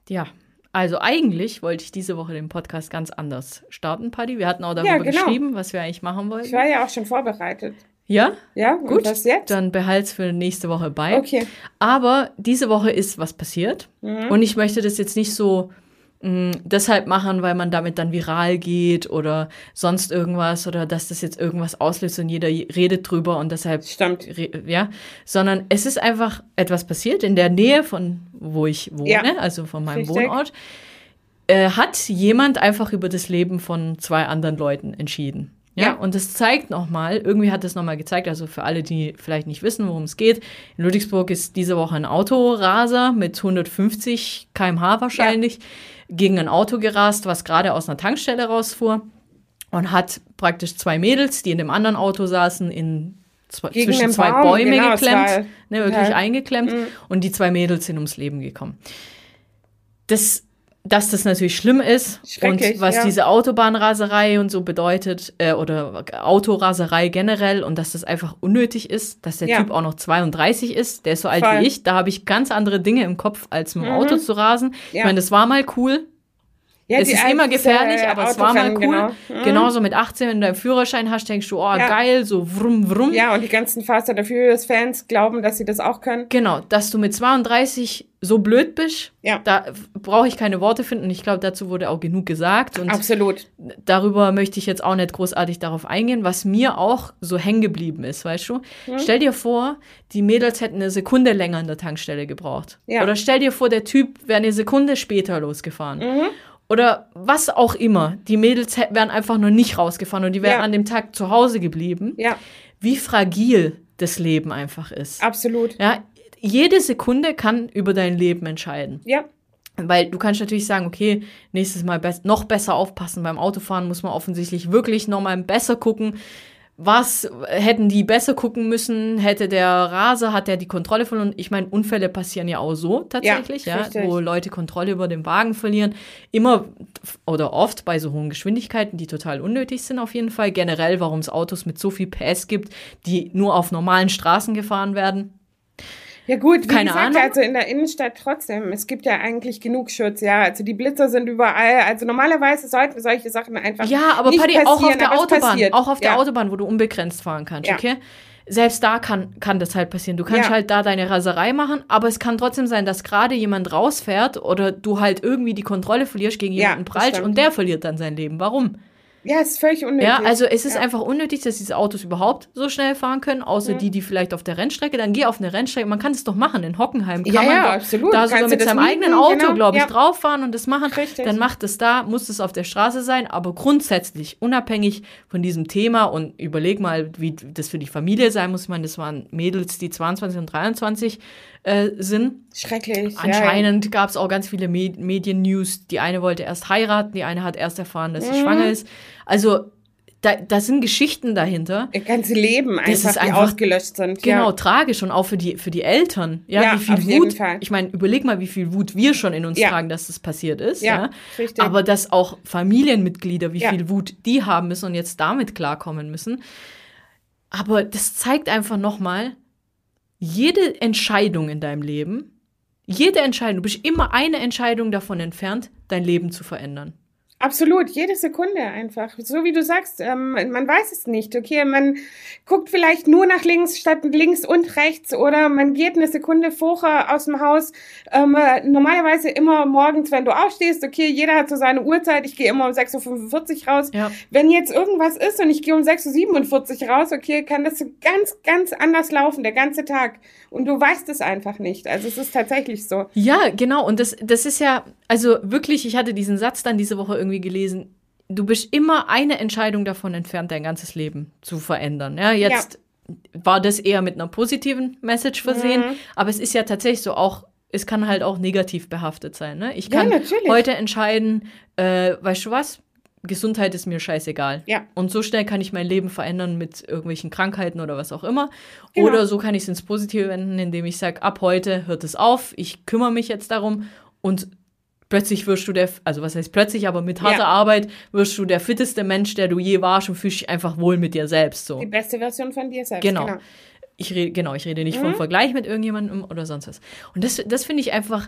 Ja, also eigentlich wollte ich diese Woche den Podcast ganz anders starten, Paddy. Wir hatten auch darüber geschrieben, was wir eigentlich machen wollten. Ich war ja auch schon vorbereitet. Ja? Ja, und gut. Was jetzt? Dann behalt's für nächste Woche bei. Okay. Aber diese Woche ist was passiert. Und ich möchte das jetzt nicht so deshalb machen, weil man damit dann viral geht oder sonst irgendwas oder dass das jetzt irgendwas auslöst und jeder redet drüber und deshalb Stimmt. Ja, sondern es ist einfach etwas passiert in der Nähe von wo ich wohne, also von meinem Wohnort, hat jemand einfach über das Leben von 2 anderen Leuten entschieden. Ja, und das zeigt nochmal, irgendwie hat das nochmal gezeigt, also für alle, die vielleicht nicht wissen, worum es geht, in Ludwigsburg ist diese Woche ein Autoraser mit 150 km/h wahrscheinlich gegen ein Auto gerast, was gerade aus einer Tankstelle rausfuhr und hat praktisch 2 Mädels, die in dem anderen Auto saßen, zwischen 2 Bäume geklemmt, wirklich eingeklemmt und die 2 Mädels sind ums Leben gekommen. Dass das natürlich schlimm ist und was diese Autobahnraserei und so bedeutet oder Autoraserei generell und dass das einfach unnötig ist, dass der Typ auch noch 32 ist, der ist so alt wie ich, da habe ich ganz andere Dinge im Kopf, als mit dem Auto zu rasen. Ich meine, das war mal cool. Ja, es ist immer gefährlich, aber es war mal cool. Genauso mit 18, wenn du deinen Führerschein hast, denkst du, geil, so vrum, vrum. Ja, und die ganzen Fast and the Furious-Fans glauben, dass sie das auch können. Genau, dass du mit 32 so blöd bist, da brauche ich keine Worte finden. Ich glaube, dazu wurde auch genug gesagt. Und absolut. Darüber möchte ich jetzt auch nicht großartig darauf eingehen, was mir auch so hängen geblieben ist, weißt du? Stell dir vor, die Mädels hätten eine Sekunde länger an der Tankstelle gebraucht. Ja. Oder stell dir vor, der Typ wäre eine Sekunde später losgefahren. Oder was auch immer. Die Mädels wären einfach nur nicht rausgefahren und die wären an dem Tag zu Hause geblieben. Ja. Wie fragil das Leben einfach ist. Absolut. Ja, jede Sekunde kann über dein Leben entscheiden. Ja. Weil du kannst natürlich sagen, okay, nächstes Mal noch besser aufpassen. Beim Autofahren muss man offensichtlich wirklich nochmal besser gucken. Was hätten die besser gucken müssen? Hat der die Kontrolle verloren? Ich meine, Unfälle passieren ja auch so tatsächlich, wo Leute Kontrolle über den Wagen verlieren. Immer oder oft bei so hohen Geschwindigkeiten, die total unnötig sind auf jeden Fall. Generell, warum es Autos mit so viel PS gibt, die nur auf normalen Straßen gefahren werden. Ja gut, wie gesagt, also in der Innenstadt trotzdem, es gibt ja eigentlich genug Schutz, also die Blitzer sind überall, also normalerweise sollten solche Sachen einfach nicht passieren, auch auf der Autobahn, wo du unbegrenzt fahren kannst, okay? Selbst da kann das halt passieren. Du kannst halt da deine Raserei machen, aber es kann trotzdem sein, dass gerade jemand rausfährt oder du halt irgendwie die Kontrolle verlierst, gegen jemanden prallst und der verliert dann sein Leben. Warum? Ja, es ist völlig unnötig. Ja, also es ist einfach unnötig, dass diese Autos überhaupt so schnell fahren können, außer die vielleicht auf der Rennstrecke. Dann geh auf eine Rennstrecke. Man kann es doch machen. In Hockenheim kann man doch absolut. Da sogar mit seinem eigenen Auto, glaube ich, drauf fahren und das machen. Richtig. Dann macht es da, muss es auf der Straße sein. Aber grundsätzlich, unabhängig von diesem Thema und überleg mal, wie das für die Familie sein muss. Ich meine, das waren Mädels, die 22 und 23 sind. Schrecklich. Anscheinend gab es auch ganz viele Medien-News. Die eine wollte erst heiraten, die eine hat erst erfahren, dass sie schwanger ist. Also, da sind Geschichten dahinter. Das ganze Leben einfach, die ausgelöscht sind. Genau, tragisch und auch für die Eltern. Ja, wie viel auf Wut. Jeden Fall. Ich meine, überleg mal, wie viel Wut wir schon in uns tragen, dass das passiert ist. Ja, richtig. Aber dass auch Familienmitglieder, wie viel Wut die haben müssen und jetzt damit klarkommen müssen. Aber das zeigt einfach nochmal, jede Entscheidung in deinem Leben, du bist immer eine Entscheidung davon entfernt, dein Leben zu verändern. Absolut, jede Sekunde einfach. So wie du sagst, man weiß es nicht. Okay, man guckt vielleicht nur nach links statt links und rechts oder man geht eine Sekunde vorher aus dem Haus. Normalerweise immer morgens, wenn du aufstehst, okay, jeder hat so seine Uhrzeit. Ich gehe immer um 6:45 Uhr raus. Ja. Wenn jetzt irgendwas ist und ich gehe um 6:47 Uhr raus, okay, kann das so ganz, ganz anders laufen, der ganze Tag. Und du weißt es einfach nicht. Also es ist tatsächlich so. Ja, genau. Und das ist ja, also wirklich, ich hatte diesen Satz dann diese Woche irgendwie gelesen. Du bist immer eine Entscheidung davon entfernt, dein ganzes Leben zu verändern. Ja, jetzt war das eher mit einer positiven Message versehen. Aber es ist ja tatsächlich so auch, es kann halt auch negativ behaftet sein. Ne? Ich kann heute entscheiden, weißt du was? Gesundheit ist mir scheißegal. Ja. Und so schnell kann ich mein Leben verändern mit irgendwelchen Krankheiten oder was auch immer. Genau. Oder so kann ich es ins Positive wenden, indem ich sage, ab heute hört es auf, ich kümmere mich jetzt darum und plötzlich wirst du also was heißt plötzlich, aber mit harter Arbeit wirst du der fitteste Mensch, der du je warst und fühlst dich einfach wohl mit dir selbst. So. Die beste Version von dir selbst. Genau. Ich rede nicht vom Vergleich mit irgendjemandem oder sonst was. Und das finde ich einfach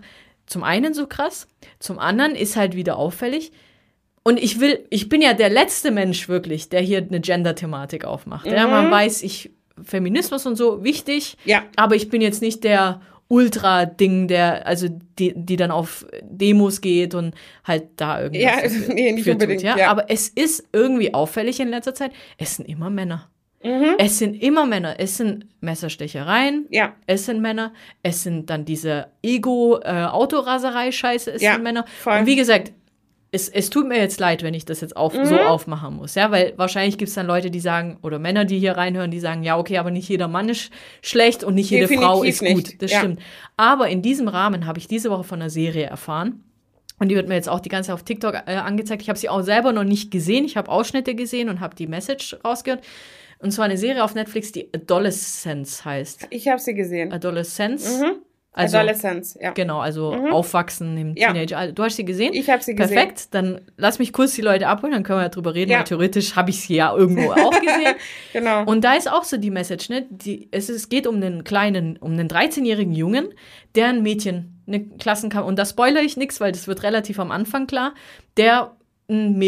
zum einen so krass, zum anderen ist halt wieder auffällig. Und ich bin ja der letzte Mensch wirklich, der hier eine Gender-Thematik aufmacht. Ja, man weiß, Feminismus und so, wichtig, aber ich bin jetzt nicht der Ultra-Ding, die dann auf Demos geht und halt da irgendwas nicht unbedingt. Tut, ja? Aber es ist irgendwie auffällig in letzter Zeit, es sind immer Männer. Es sind immer Männer. Es sind Messerstechereien, es sind Männer, es sind dann diese Ego-Autoraserei-Scheiße, es sind Männer. Voll. Und wie gesagt, es tut mir jetzt leid, wenn ich das jetzt so aufmachen muss, ja, weil wahrscheinlich gibt es dann Leute, die sagen, oder Männer, die hier reinhören, die sagen, ja, okay, aber nicht jeder Mann ist schlecht und nicht jede Frau ist gut. Das stimmt. Aber in diesem Rahmen habe ich diese Woche von einer Serie erfahren und die wird mir jetzt auch die ganze Zeit auf TikTok angezeigt. Ich habe sie auch selber noch nicht gesehen. Ich habe Ausschnitte gesehen und habe die Message rausgehört. Und zwar eine Serie auf Netflix, die Adolescence heißt. Ich habe sie gesehen. Adolescence. Also, Adolescence, ja. Genau, also Aufwachsen im Teenager. Du hast sie gesehen? Ich habe sie gesehen. Perfekt, dann lass mich kurz die Leute abholen, dann können wir drüber reden, weil theoretisch habe ich sie ja irgendwo auch gesehen. Genau. Und da ist auch so die Message, ne? Es geht um einen 13-jährigen Jungen, der ein Mädchen, eine Klassenkameradin, und da spoilere ich nichts, weil das wird relativ am Anfang klar, der ein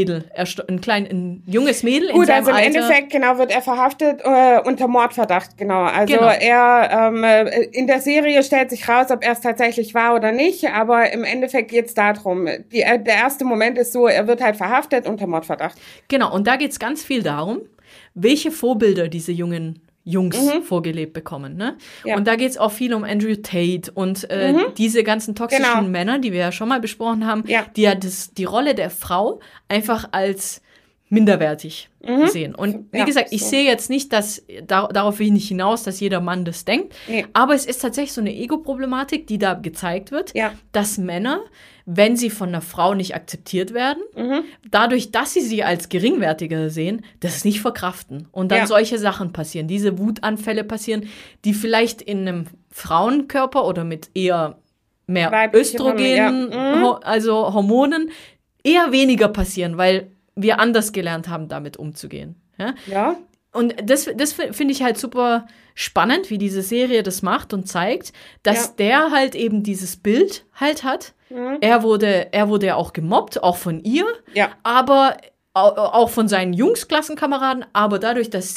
junges Mädel in seinem also im Alter. Endeffekt, wird er verhaftet unter Mordverdacht, genau. Also er, in der Serie stellt sich raus, ob er es tatsächlich war oder nicht, aber im Endeffekt geht's darum. Der erste Moment ist so, er wird halt verhaftet unter Mordverdacht. Genau, und da geht's ganz viel darum, welche Vorbilder diese Jungs vorgelebt bekommen. Ne? Ja. Und da geht es auch viel um Andrew Tate und diese ganzen toxischen Männer, die wir ja schon mal besprochen haben, die ja die Rolle der Frau einfach als minderwertig sehen. Und wie gesagt, ich sehe jetzt nicht, dass, darauf will ich nicht hinaus, dass jeder Mann das denkt, aber es ist tatsächlich so eine Ego-Problematik, die da gezeigt wird, dass Männer, wenn sie von einer Frau nicht akzeptiert werden, dadurch, dass sie sie als geringwertiger sehen, das nicht verkraften. Und dann solche Sachen passieren, diese Wutanfälle passieren, die vielleicht in einem Frauenkörper oder mit eher mehr weibliche Östrogenen, also Hormonen, eher weniger passieren, weil wir anders gelernt haben, damit umzugehen. Ja. Und das finde ich halt super spannend, wie diese Serie das macht und zeigt, dass der halt eben dieses Bild halt hat. Er wurde ja auch gemobbt, auch von ihr, aber auch von seinen Jungs-Klassenkameraden, aber dadurch, dass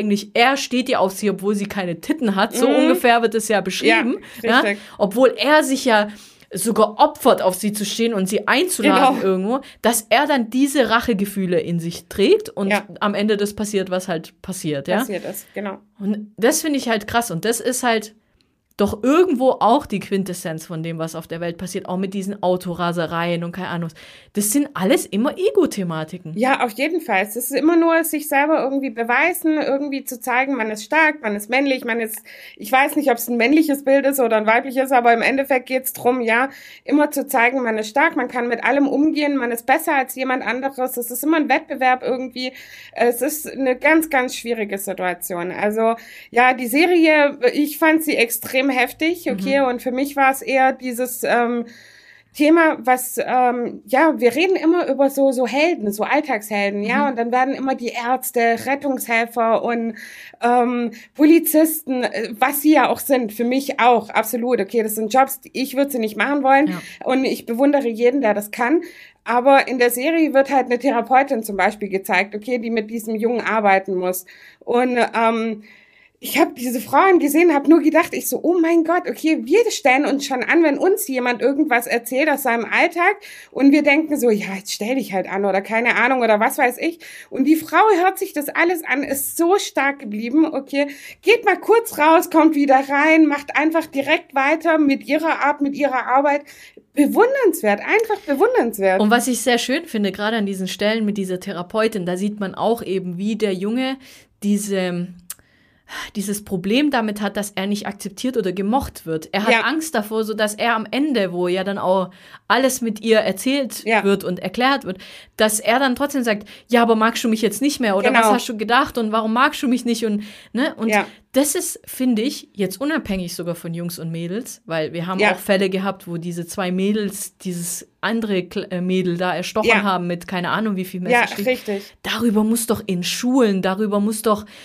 er steht ja auf sie, obwohl sie keine Titten hat, so ungefähr wird es ja beschrieben, obwohl er sich ja sogar opfert, auf sie zu stehen und sie einzuladen irgendwo, dass er dann diese Rachegefühle in sich trägt und am Ende das passiert, was halt passiert. Passiert ist, genau. Und das finde ich halt krass und das ist halt doch irgendwo auch die Quintessenz von dem, was auf der Welt passiert, auch mit diesen Autorasereien und keine Ahnung. Das sind alles immer Ego-Thematiken. Ja, auf jeden Fall. Es ist immer nur sich selber irgendwie beweisen, irgendwie zu zeigen, man ist stark, man ist männlich, ich weiß nicht, ob es ein männliches Bild ist oder ein weibliches, aber im Endeffekt geht es darum, immer zu zeigen, man ist stark, man kann mit allem umgehen, man ist besser als jemand anderes. Es ist immer ein Wettbewerb irgendwie. Es ist eine ganz, ganz schwierige Situation. Also, die Serie, ich fand sie extrem heftig, okay, und für mich war es eher dieses Thema, was, wir reden immer über so Helden, so Alltagshelden, und dann werden immer die Ärzte, Rettungshelfer und Polizisten, was sie ja auch sind, für mich auch, absolut, okay, das sind Jobs, ich würde sie nicht machen wollen und ich bewundere jeden, der das kann. Aber in der Serie wird halt eine Therapeutin zum Beispiel gezeigt, okay, die mit diesem Jungen arbeiten muss. Und ich habe diese Frauen gesehen, habe nur gedacht, oh mein Gott, okay, wir stellen uns schon an, wenn uns jemand irgendwas erzählt aus seinem Alltag und wir denken so, jetzt stell dich halt an oder keine Ahnung oder was weiß ich. Und die Frau hört sich das alles an, ist so stark geblieben, okay, geht mal kurz raus, kommt wieder rein, macht einfach direkt weiter mit ihrer Art, mit ihrer Arbeit. Bewundernswert, einfach bewundernswert. Und was ich sehr schön finde, gerade an diesen Stellen mit dieser Therapeutin, da sieht man auch eben, wie der Junge dieses Problem damit hat, dass er nicht akzeptiert oder gemocht wird. Er hat Angst davor, so dass er am Ende, wo ja dann auch alles mit ihr erzählt wird und erklärt wird, dass er dann trotzdem sagt, aber magst du mich jetzt nicht mehr? Oder was hast du gedacht und warum magst du mich nicht? Und das ist, finde ich, jetzt unabhängig sogar von Jungs und Mädels, weil wir haben auch Fälle gehabt, wo diese 2 Mädels dieses andere Mädel da erstochen haben mit keine Ahnung wie viel Messerstich. Ja, richtig. Darüber muss doch in Schulen, darüber muss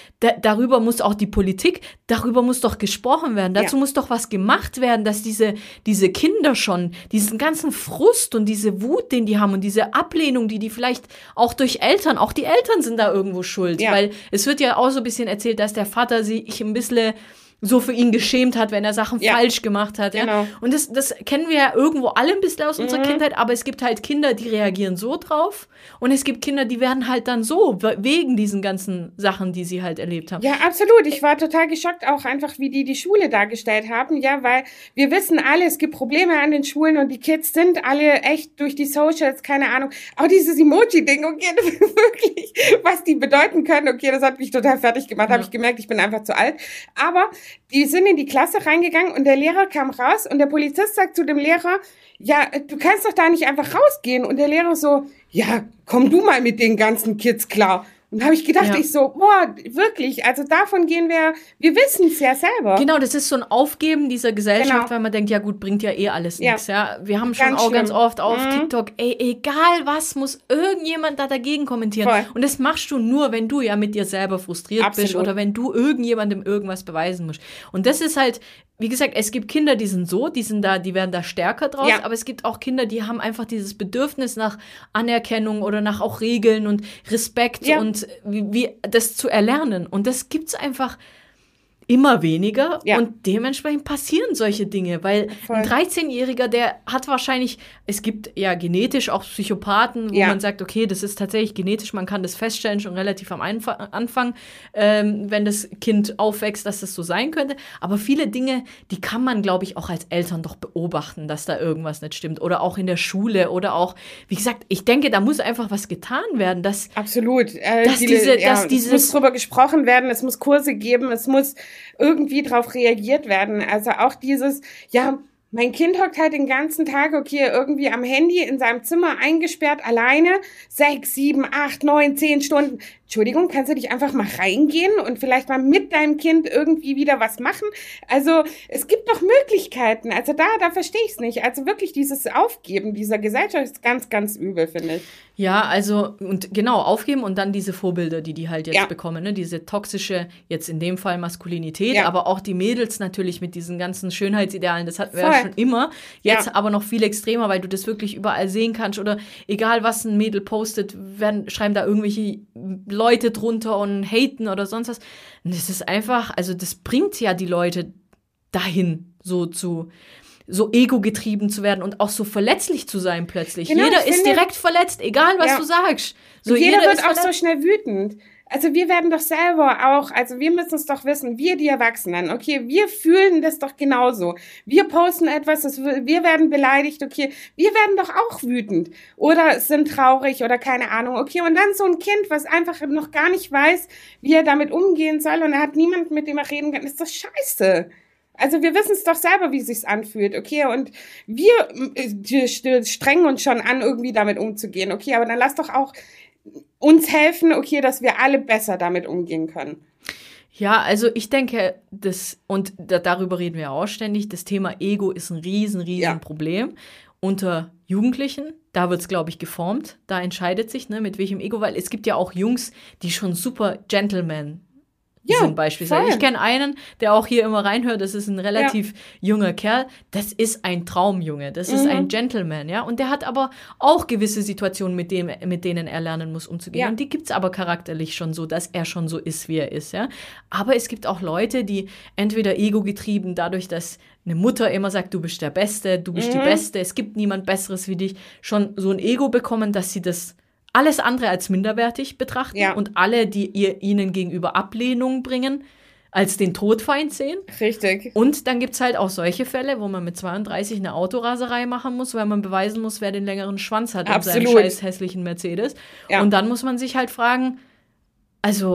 auch die Politik, darüber muss doch gesprochen werden. Dazu muss doch was gemacht werden, dass diese Kinder schon diesen ganzen Frust und diese Wut, den die haben und diese Ablehnung, die vielleicht auch durch Eltern, auch die Eltern sind da irgendwo schuld, weil es wird ja auch so ein bisschen erzählt, dass der Vater sich ein bisschen so für ihn geschämt hat, wenn er Sachen falsch gemacht hat. Ja? Genau. Und das kennen wir ja irgendwo alle ein bisschen aus unserer Kindheit, aber es gibt halt Kinder, die reagieren so drauf und es gibt Kinder, die werden halt dann so, wegen diesen ganzen Sachen, die sie halt erlebt haben. Ja, absolut. Ich war total geschockt auch einfach, wie die Schule dargestellt haben, ja, weil wir wissen alle, es gibt Probleme an den Schulen und die Kids sind alle echt durch die Socials, keine Ahnung, auch dieses Emoji-Ding, okay, das ist wirklich, was die bedeuten können, okay, das hat mich total fertig gemacht, habe ich gemerkt, ich bin einfach zu alt, aber die sind in die Klasse reingegangen und der Lehrer kam raus und der Polizist sagt zu dem Lehrer, ja, du kannst doch da nicht einfach rausgehen. Und der Lehrer so, ja, komm du mal mit den ganzen Kids klar. Und da habe ich gedacht, ich so, boah, wirklich, also davon gehen wir wissen es ja selber. Genau, das ist so ein Aufgeben dieser Gesellschaft, weil man denkt, ja gut, bringt ja alles nichts. Ja. Wir haben schon auch ganz oft auf TikTok, egal was, muss irgendjemand da dagegen kommentieren. Voll. Und das machst du nur, wenn du ja mit dir selber frustriert bist oder wenn du irgendjemandem irgendwas beweisen musst. Und das ist halt, wie gesagt, es gibt Kinder, die werden da stärker draus, aber es gibt auch Kinder, die haben einfach dieses Bedürfnis nach Anerkennung oder nach auch Regeln und Respekt und wie das zu erlernen. Und das gibt's einfach immer weniger und dementsprechend passieren solche Dinge, weil ein 13-Jähriger, der hat wahrscheinlich, es gibt ja genetisch auch Psychopathen, wo man sagt, okay, das ist tatsächlich genetisch, man kann das feststellen schon relativ am Anfang, wenn das Kind aufwächst, dass das so sein könnte, aber viele Dinge, die kann man, glaube ich, auch als Eltern doch beobachten, dass da irgendwas nicht stimmt oder auch in der Schule oder auch, wie gesagt, ich denke, da muss einfach was getan werden, dass absolut, es muss drüber gesprochen werden, es muss Kurse geben, es muss irgendwie drauf reagiert werden. Also auch dieses, mein Kind hockt halt den ganzen Tag, okay, irgendwie am Handy in seinem Zimmer eingesperrt, alleine, 6, 7, 8, 9, 10 Stunden. Entschuldigung, kannst du nicht einfach mal reingehen und vielleicht mal mit deinem Kind irgendwie wieder was machen? Also es gibt doch Möglichkeiten. Also da verstehe ich es nicht. Also wirklich dieses Aufgeben dieser Gesellschaft ist ganz, ganz übel, finde ich. Ja, also und genau, aufgeben und dann diese Vorbilder, die halt jetzt bekommen, ne? Diese toxische, jetzt in dem Fall Maskulinität, aber auch die Mädels natürlich mit diesen ganzen Schönheitsidealen, das hatten wir ja schon immer, jetzt aber noch viel extremer, weil du das wirklich überall sehen kannst oder egal was ein Mädel postet, schreiben da irgendwelche Leute drunter und haten oder sonst was. Und das ist einfach, also das bringt ja die Leute dahin, so ego-getrieben zu werden und auch so verletzlich zu sein plötzlich. Genau, jeder ist direkt verletzt, egal was du sagst. So, jeder wird auch so schnell wütend. Also wir werden doch selber auch, also wir müssen es doch wissen, wir die Erwachsenen, okay, wir fühlen das doch genauso. Wir posten etwas, wir werden beleidigt, okay, wir werden doch auch wütend oder sind traurig oder keine Ahnung, okay, und dann so ein Kind, was einfach noch gar nicht weiß, wie er damit umgehen soll und er hat niemanden, mit dem er reden kann, ist doch scheiße. Also wir wissen es doch selber, wie es sich anfühlt, okay, und wir strengen uns schon an, irgendwie damit umzugehen, okay, aber dann lass doch auch uns helfen, okay, dass wir alle besser damit umgehen können. Ja, also ich denke, darüber reden wir auch ständig, das Thema Ego ist ein riesen Problem unter Jugendlichen. Da wird es, glaube ich, geformt. Da entscheidet sich, mit welchem Ego, weil es gibt ja auch Jungs, die schon super Gentlemen sind beispielsweise. Voll. Ich kenne einen, der auch hier immer reinhört, das ist ein relativ junger Kerl, das ist ein Traumjunge, das ist ein Gentleman, ja, und der hat aber auch gewisse Situationen, mit denen er lernen muss, umzugehen, und die gibt's aber charakterlich schon so, dass er schon so ist, wie er ist, ja, aber es gibt auch Leute, die entweder ego-getrieben, dadurch, dass eine Mutter immer sagt, du bist der Beste, du bist die Beste, es gibt niemand Besseres wie dich, schon so ein Ego bekommen, dass sie das alles andere als minderwertig betrachten und alle, die ihnen gegenüber Ablehnung bringen, als den Todfeind sehen. Richtig. Und dann gibt's halt auch solche Fälle, wo man mit 32 eine Autoraserei machen muss, weil man beweisen muss, wer den längeren Schwanz hat in seinem scheiß hässlichen Mercedes. Ja. Und dann muss man sich halt fragen, also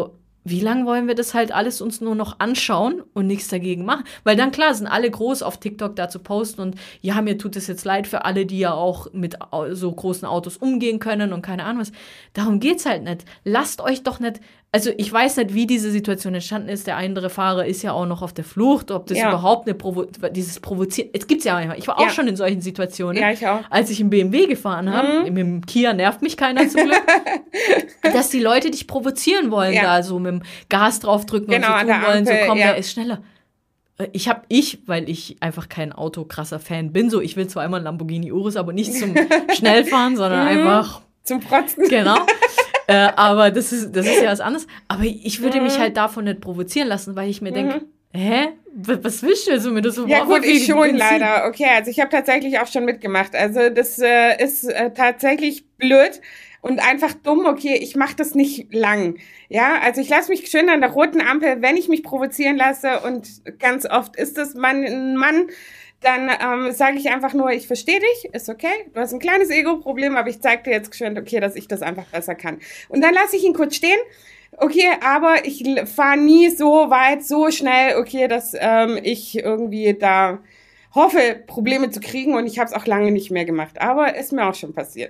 wie lange wollen wir das halt alles uns nur noch anschauen und nichts dagegen machen? Weil dann, klar, sind alle groß auf TikTok da zu posten und ja, mir tut es jetzt leid für alle, die ja auch mit so großen Autos umgehen können und keine Ahnung was. Darum geht's halt nicht. Lasst euch doch nicht, also ich weiß nicht, wie diese Situation entstanden ist. Der andere Fahrer ist ja auch noch auf der Flucht, ob das überhaupt dieses Provozieren, es gibt's ja manchmal. Ich war auch schon in solchen Situationen, ich auch. als ich im BMW gefahren habe, mit dem Kia nervt mich keiner zum Glück, dass die Leute dich provozieren wollen, da so mit dem Gas draufdrücken und so tun wollen, so komm, wer ist schneller. Weil ich einfach kein autokrasser Fan bin, so ich will zwar immer einen Lamborghini Urus, aber nicht zum Schnellfahren, sondern einfach zum Protzen. Genau. Aber das ist ja was anderes. Aber ich würde mich halt davon nicht provozieren lassen, weil ich mir denke, was willst du jetzt mit das? Ja gut, ich schon leider. Okay, also ich habe tatsächlich auch schon mitgemacht. Also das ist tatsächlich blöd und einfach dumm. Okay, ich mache das nicht lang. Ja, also ich lasse mich schön an der roten Ampel, wenn ich mich provozieren lasse, und ganz oft ist es ein Mann, dann sage ich einfach nur, ich verstehe dich, ist okay, du hast ein kleines Ego-Problem, aber ich zeige dir jetzt schön, okay, dass ich das einfach besser kann. Und dann lasse ich ihn kurz stehen, okay, aber ich fahre nie so weit, so schnell, okay, dass ich irgendwie da hoffe, Probleme zu kriegen, und ich habe es auch lange nicht mehr gemacht, aber ist mir auch schon passiert.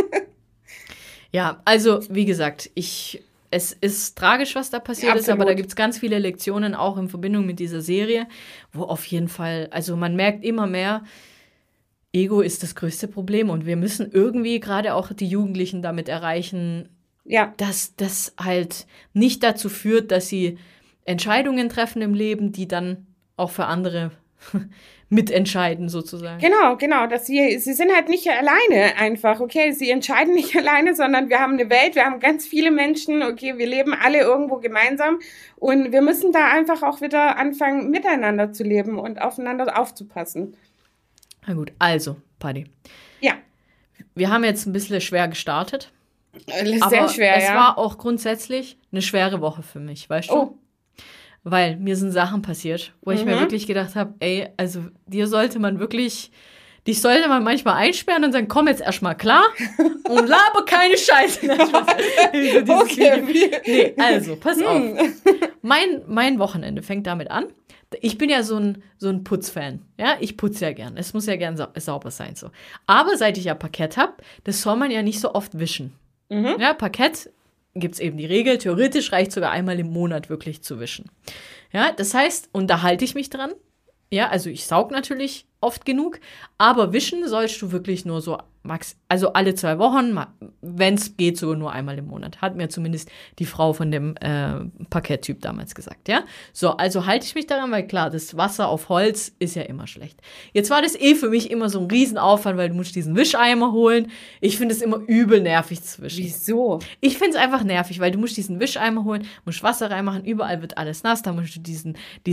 Ja, also wie gesagt, es ist tragisch, was da passiert ist, aber da gibt es ganz viele Lektionen, auch in Verbindung mit dieser Serie, wo auf jeden Fall, also man merkt immer mehr, Ego ist das größte Problem, und wir müssen irgendwie gerade auch die Jugendlichen damit erreichen, dass das halt nicht dazu führt, dass sie Entscheidungen treffen im Leben, die dann auch für andere mitentscheiden sozusagen. Genau, dass sie sind halt nicht alleine einfach, okay, sie entscheiden nicht alleine, sondern wir haben eine Welt, wir haben ganz viele Menschen, okay, wir leben alle irgendwo gemeinsam, und wir müssen da einfach auch wieder anfangen, miteinander zu leben und aufeinander aufzupassen. Na gut, also, Paddy. Ja. Wir haben jetzt ein bisschen schwer gestartet. Sehr schwer, es war auch grundsätzlich eine schwere Woche für mich, weißt du? Oh. Weil mir sind Sachen passiert, wo ich mir wirklich gedacht habe, ey, also dich sollte man manchmal einsperren und sagen, komm jetzt erstmal klar und laber keine Scheiße. Nee, also, pass auf. Mein Wochenende fängt damit an. Ich bin ja so ein Putzfan. Ja, ich putze ja gern. Es muss ja gern sauber sein. So. Aber seit ich ja Parkett habe, das soll man ja nicht so oft wischen. Ja, Parkett gibt es eben die Regel, theoretisch reicht sogar einmal im Monat wirklich zu wischen. Ja, das heißt, und da halte ich mich dran. Ja, also ich saug natürlich oft genug, aber wischen sollst du wirklich nur so also alle 2 Wochen, wenn es geht, sogar nur einmal im Monat. Hat mir zumindest die Frau von dem Parketttyp damals gesagt, ja. So, also halte ich mich daran, weil klar, das Wasser auf Holz ist ja immer schlecht. Jetzt war das für mich immer so ein Riesenaufwand, weil du musst diesen Wischeimer holen. Ich finde es immer übel nervig zu wischen. Wieso? Ich finde es einfach nervig, weil du musst diesen Wischeimer holen, musst Wasser reinmachen, überall wird alles nass, da musst du diesen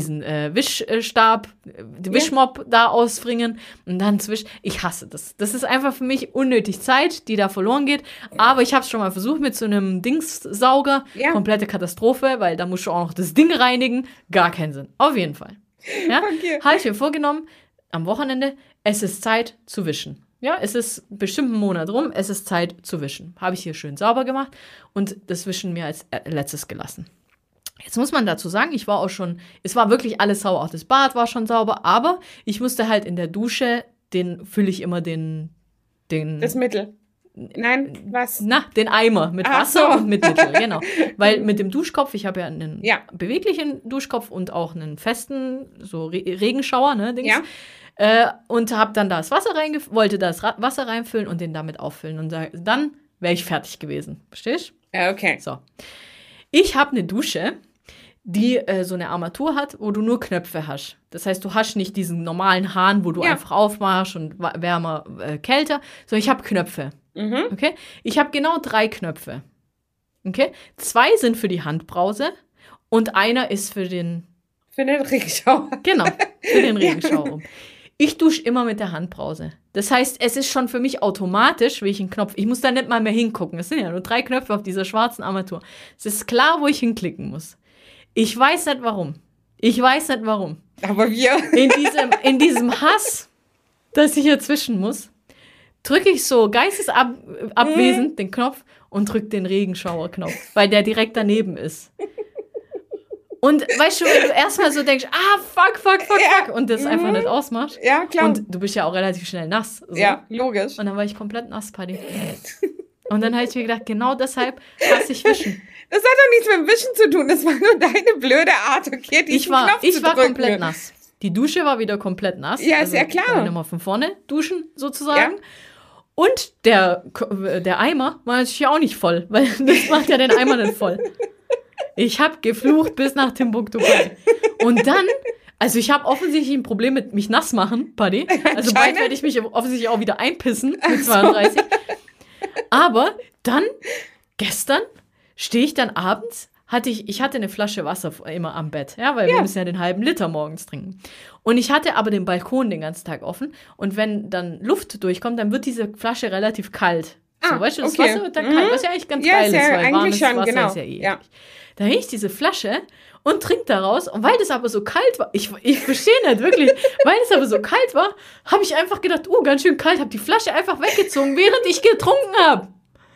Wischstab, Wischmopp da ausbringen und dann ich hasse das. Das ist einfach für mich unnötig Zeit, die da verloren geht. Aber ich habe es schon mal versucht mit so einem Dingssauger. Ja. Komplette Katastrophe, weil da musst du auch noch das Ding reinigen. Gar keinen Sinn. Auf jeden Fall. Ja? Okay. Habe ich mir vorgenommen, am Wochenende, es ist Zeit zu wischen. Ja, es ist bestimmt ein Monat rum, es ist Zeit zu wischen. Habe ich hier schön sauber gemacht und das Wischen mir als letztes gelassen. Jetzt muss man dazu sagen, es war wirklich alles sauber, auch das Bad war schon sauber, aber ich musste halt in der Dusche, fülle ich immer das Mittel. Nein, was? Den Eimer mit Wasser und mit Mittel, genau. Weil mit dem Duschkopf, ich habe ja einen beweglichen Duschkopf und auch einen festen, so Regenschauer, ne, Dings. Ja. Und habe dann wollte das Wasser reinfüllen und den damit auffüllen. Und dann wäre ich fertig gewesen. Verstehst du? Ja, okay. So. Ich habe eine Dusche, die so eine Armatur hat, wo du nur Knöpfe hast. Das heißt, du hast nicht diesen normalen Hahn, wo du einfach aufmachst und wärmer, kälter, sondern ich habe Knöpfe. Okay? Ich habe genau 3 Knöpfe. Okay? 2 sind für die Handbrause und einer ist für den Regenschauer. Genau, für den Regenschauer. Ich dusche immer mit der Handbrause. Das heißt, es ist schon für mich automatisch, wie ich einen Knopf, ich muss da nicht mal mehr hingucken. Es sind ja nur 3 Knöpfe auf dieser schwarzen Armatur. Es ist klar, wo ich hinklicken muss. Ich weiß nicht warum. Aber wir. In diesem Hass, dass ich hier zwischen muss, drücke ich so geistesabwesend den Knopf und drücke den Regenschauerknopf, weil der direkt daneben ist. Und weißt du, wenn du erstmal so denkst, fuck, und das einfach nicht ausmachst. Ja, klar. Und du bist ja auch relativ schnell nass. So. Ja, logisch. Und dann war ich komplett nass, Paddy. Und dann habe ich mir gedacht, genau deshalb hasse ich Wischen. Das hat doch nichts mit dem Wischen zu tun. Das war nur deine blöde Art, okay? Ich war komplett nass. Die Dusche war wieder komplett nass. Ja, ist ja klar. Nochmal von vorne duschen, sozusagen. Ja. Und der Eimer war natürlich auch nicht voll, weil das macht ja den Eimer nicht voll. Ich habe geflucht bis nach Timbuktu. Und dann, also ich habe offensichtlich ein Problem mit mich nass machen, Paddy. Also bald werde ich mich offensichtlich auch wieder einpissen mit 32. Aber dann, gestern, stehe ich dann abends, ich hatte eine Flasche Wasser immer am Bett, ja, weil wir müssen ja den halben Liter morgens trinken. Und ich hatte aber den Balkon den ganzen Tag offen und wenn dann Luft durchkommt, dann wird diese Flasche relativ kalt. So, weißt du, das Wasser wird dann kalt, was ja eigentlich ganz geil ist, weil warmes Wasser ist ja eh eklig. Da hänge ich diese Flasche und trinke daraus und weil das aber so kalt war, ich verstehe nicht wirklich, weil es aber so kalt war, habe ich einfach gedacht, ganz schön kalt, habe die Flasche einfach weggezogen, während ich getrunken habe.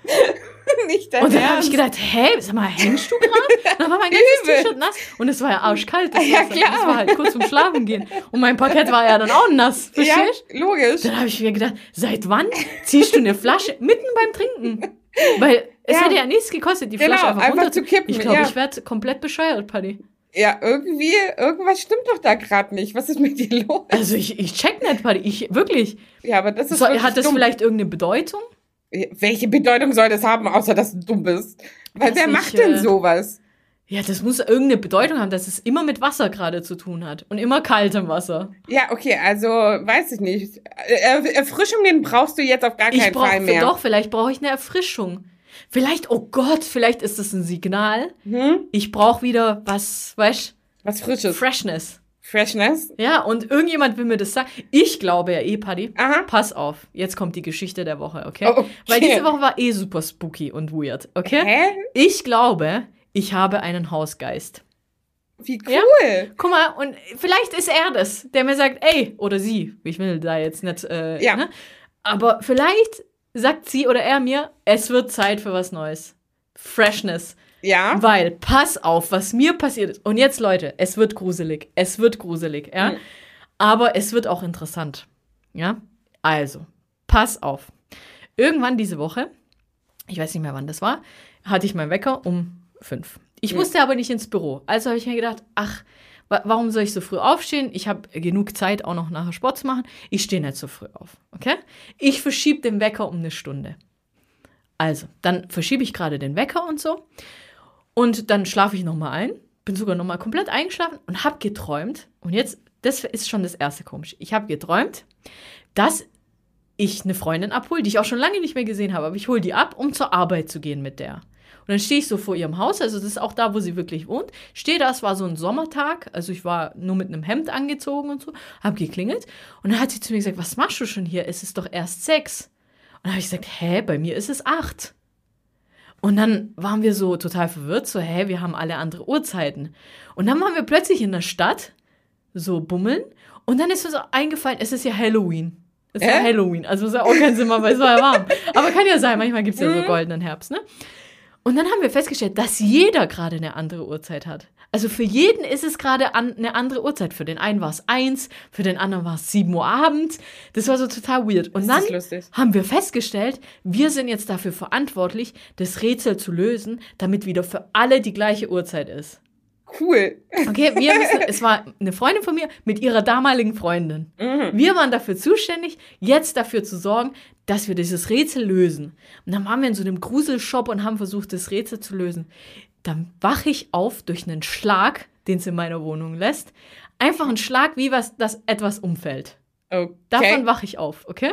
Nicht dein Und dann habe Ernst. ich gedacht, sag mal, hängst du gerade? Dann war mein ganzes T-Shirt nass und es war ja arschkalt. Das war halt kurz zum Schlafen gehen. Und mein Parkett war ja dann auch nass. Verstehst du? Ja, logisch. Dann habe ich mir gedacht, seit wann ziehst du eine Flasche mitten beim Trinken? Weil es hätte ja nichts gekostet, die Flasche einfach runter zu kippen. Ich glaube, ich werde komplett bescheuert, Paddy. Ja, irgendwas stimmt doch da gerade nicht. Was ist mit dir los? Also ich check nicht, Paddy. Wirklich. Ja, aber das ist Hat das vielleicht irgendeine Bedeutung? Welche Bedeutung soll das haben, außer dass du dumm bist? Weil wer macht denn sowas? Ja, das muss irgendeine Bedeutung haben, dass es immer mit Wasser gerade zu tun hat. Und immer kaltem Wasser. Ja, okay, also weiß ich nicht. Erfrischungen brauchst du jetzt auf gar keinen Fall mehr. Doch, vielleicht brauche ich eine Erfrischung. Vielleicht, oh Gott, vielleicht ist das ein Signal. Ich brauche wieder was Frisches. Freshness? Ja, und irgendjemand will mir das sagen. Ich glaube ja Paddy. Aha. Pass auf, jetzt kommt die Geschichte der Woche, okay? Weil diese Woche war super spooky und weird, okay? Hä? Ich glaube, ich habe einen Hausgeist. Wie cool. Ja? Guck mal, und vielleicht ist er das, der mir sagt, oder sie, ich will da jetzt nicht, ne? Aber vielleicht sagt sie oder er mir, es wird Zeit für was Neues. Freshness. Ja. Weil, pass auf, was mir passiert ist. Und jetzt, Leute, es wird gruselig, ja. Aber es wird auch interessant, ja. Also, pass auf. Irgendwann diese Woche, ich weiß nicht mehr, wann das war, hatte ich meinen Wecker um 5. Ich musste aber nicht ins Büro. Also habe ich mir gedacht, warum soll ich so früh aufstehen? Ich habe genug Zeit, auch noch nachher Sport zu machen. Ich stehe nicht so früh auf, okay? Ich verschiebe den Wecker um eine Stunde. Also, dann verschiebe ich gerade den Wecker und so. Und dann schlafe ich nochmal ein, bin sogar nochmal komplett eingeschlafen und habe geträumt. Und jetzt, das ist schon das erste komisch. Ich habe geträumt, dass ich eine Freundin abhole, die ich auch schon lange nicht mehr gesehen habe. Aber ich hole die ab, um zur Arbeit zu gehen mit der. Und dann stehe ich so vor ihrem Haus, also das ist auch da, wo sie wirklich wohnt. Stehe da, es war so ein Sommertag, also ich war nur mit einem Hemd angezogen und so, habe geklingelt. Und dann hat sie zu mir gesagt, was machst du schon hier? Es ist doch erst 6. Und dann habe ich gesagt, bei mir ist es 8. Und dann waren wir so total verwirrt, so, wir haben alle andere Uhrzeiten. Und dann waren wir plötzlich in der Stadt, so bummeln. Und dann ist mir so eingefallen, es ist ja Halloween. Es ist ja Halloween, also es ist ja auch kein Sinn mehr, weil es war ja warm. Aber kann ja sein, manchmal gibt es ja so goldenen Herbst, ne? Und dann haben wir festgestellt, dass jeder gerade eine andere Uhrzeit hat. Also für jeden ist es gerade eine andere Uhrzeit. Für den einen war es 1, für den anderen war es 7 Uhr abends. Das war so total weird. Und dann haben wir festgestellt, wir sind jetzt dafür verantwortlich, das Rätsel zu lösen, damit wieder für alle die gleiche Uhrzeit ist. Cool. Okay, es war eine Freundin von mir mit ihrer damaligen Freundin. Wir waren dafür zuständig, jetzt dafür zu sorgen, dass wir dieses Rätsel lösen. Und dann waren wir in so einem Gruselshop und haben versucht, das Rätsel zu lösen. Dann wache ich auf durch einen Schlag, den es in meiner Wohnung lässt. Einfach ein Schlag, wie dass etwas umfällt. Okay. Davon wache ich auf, okay?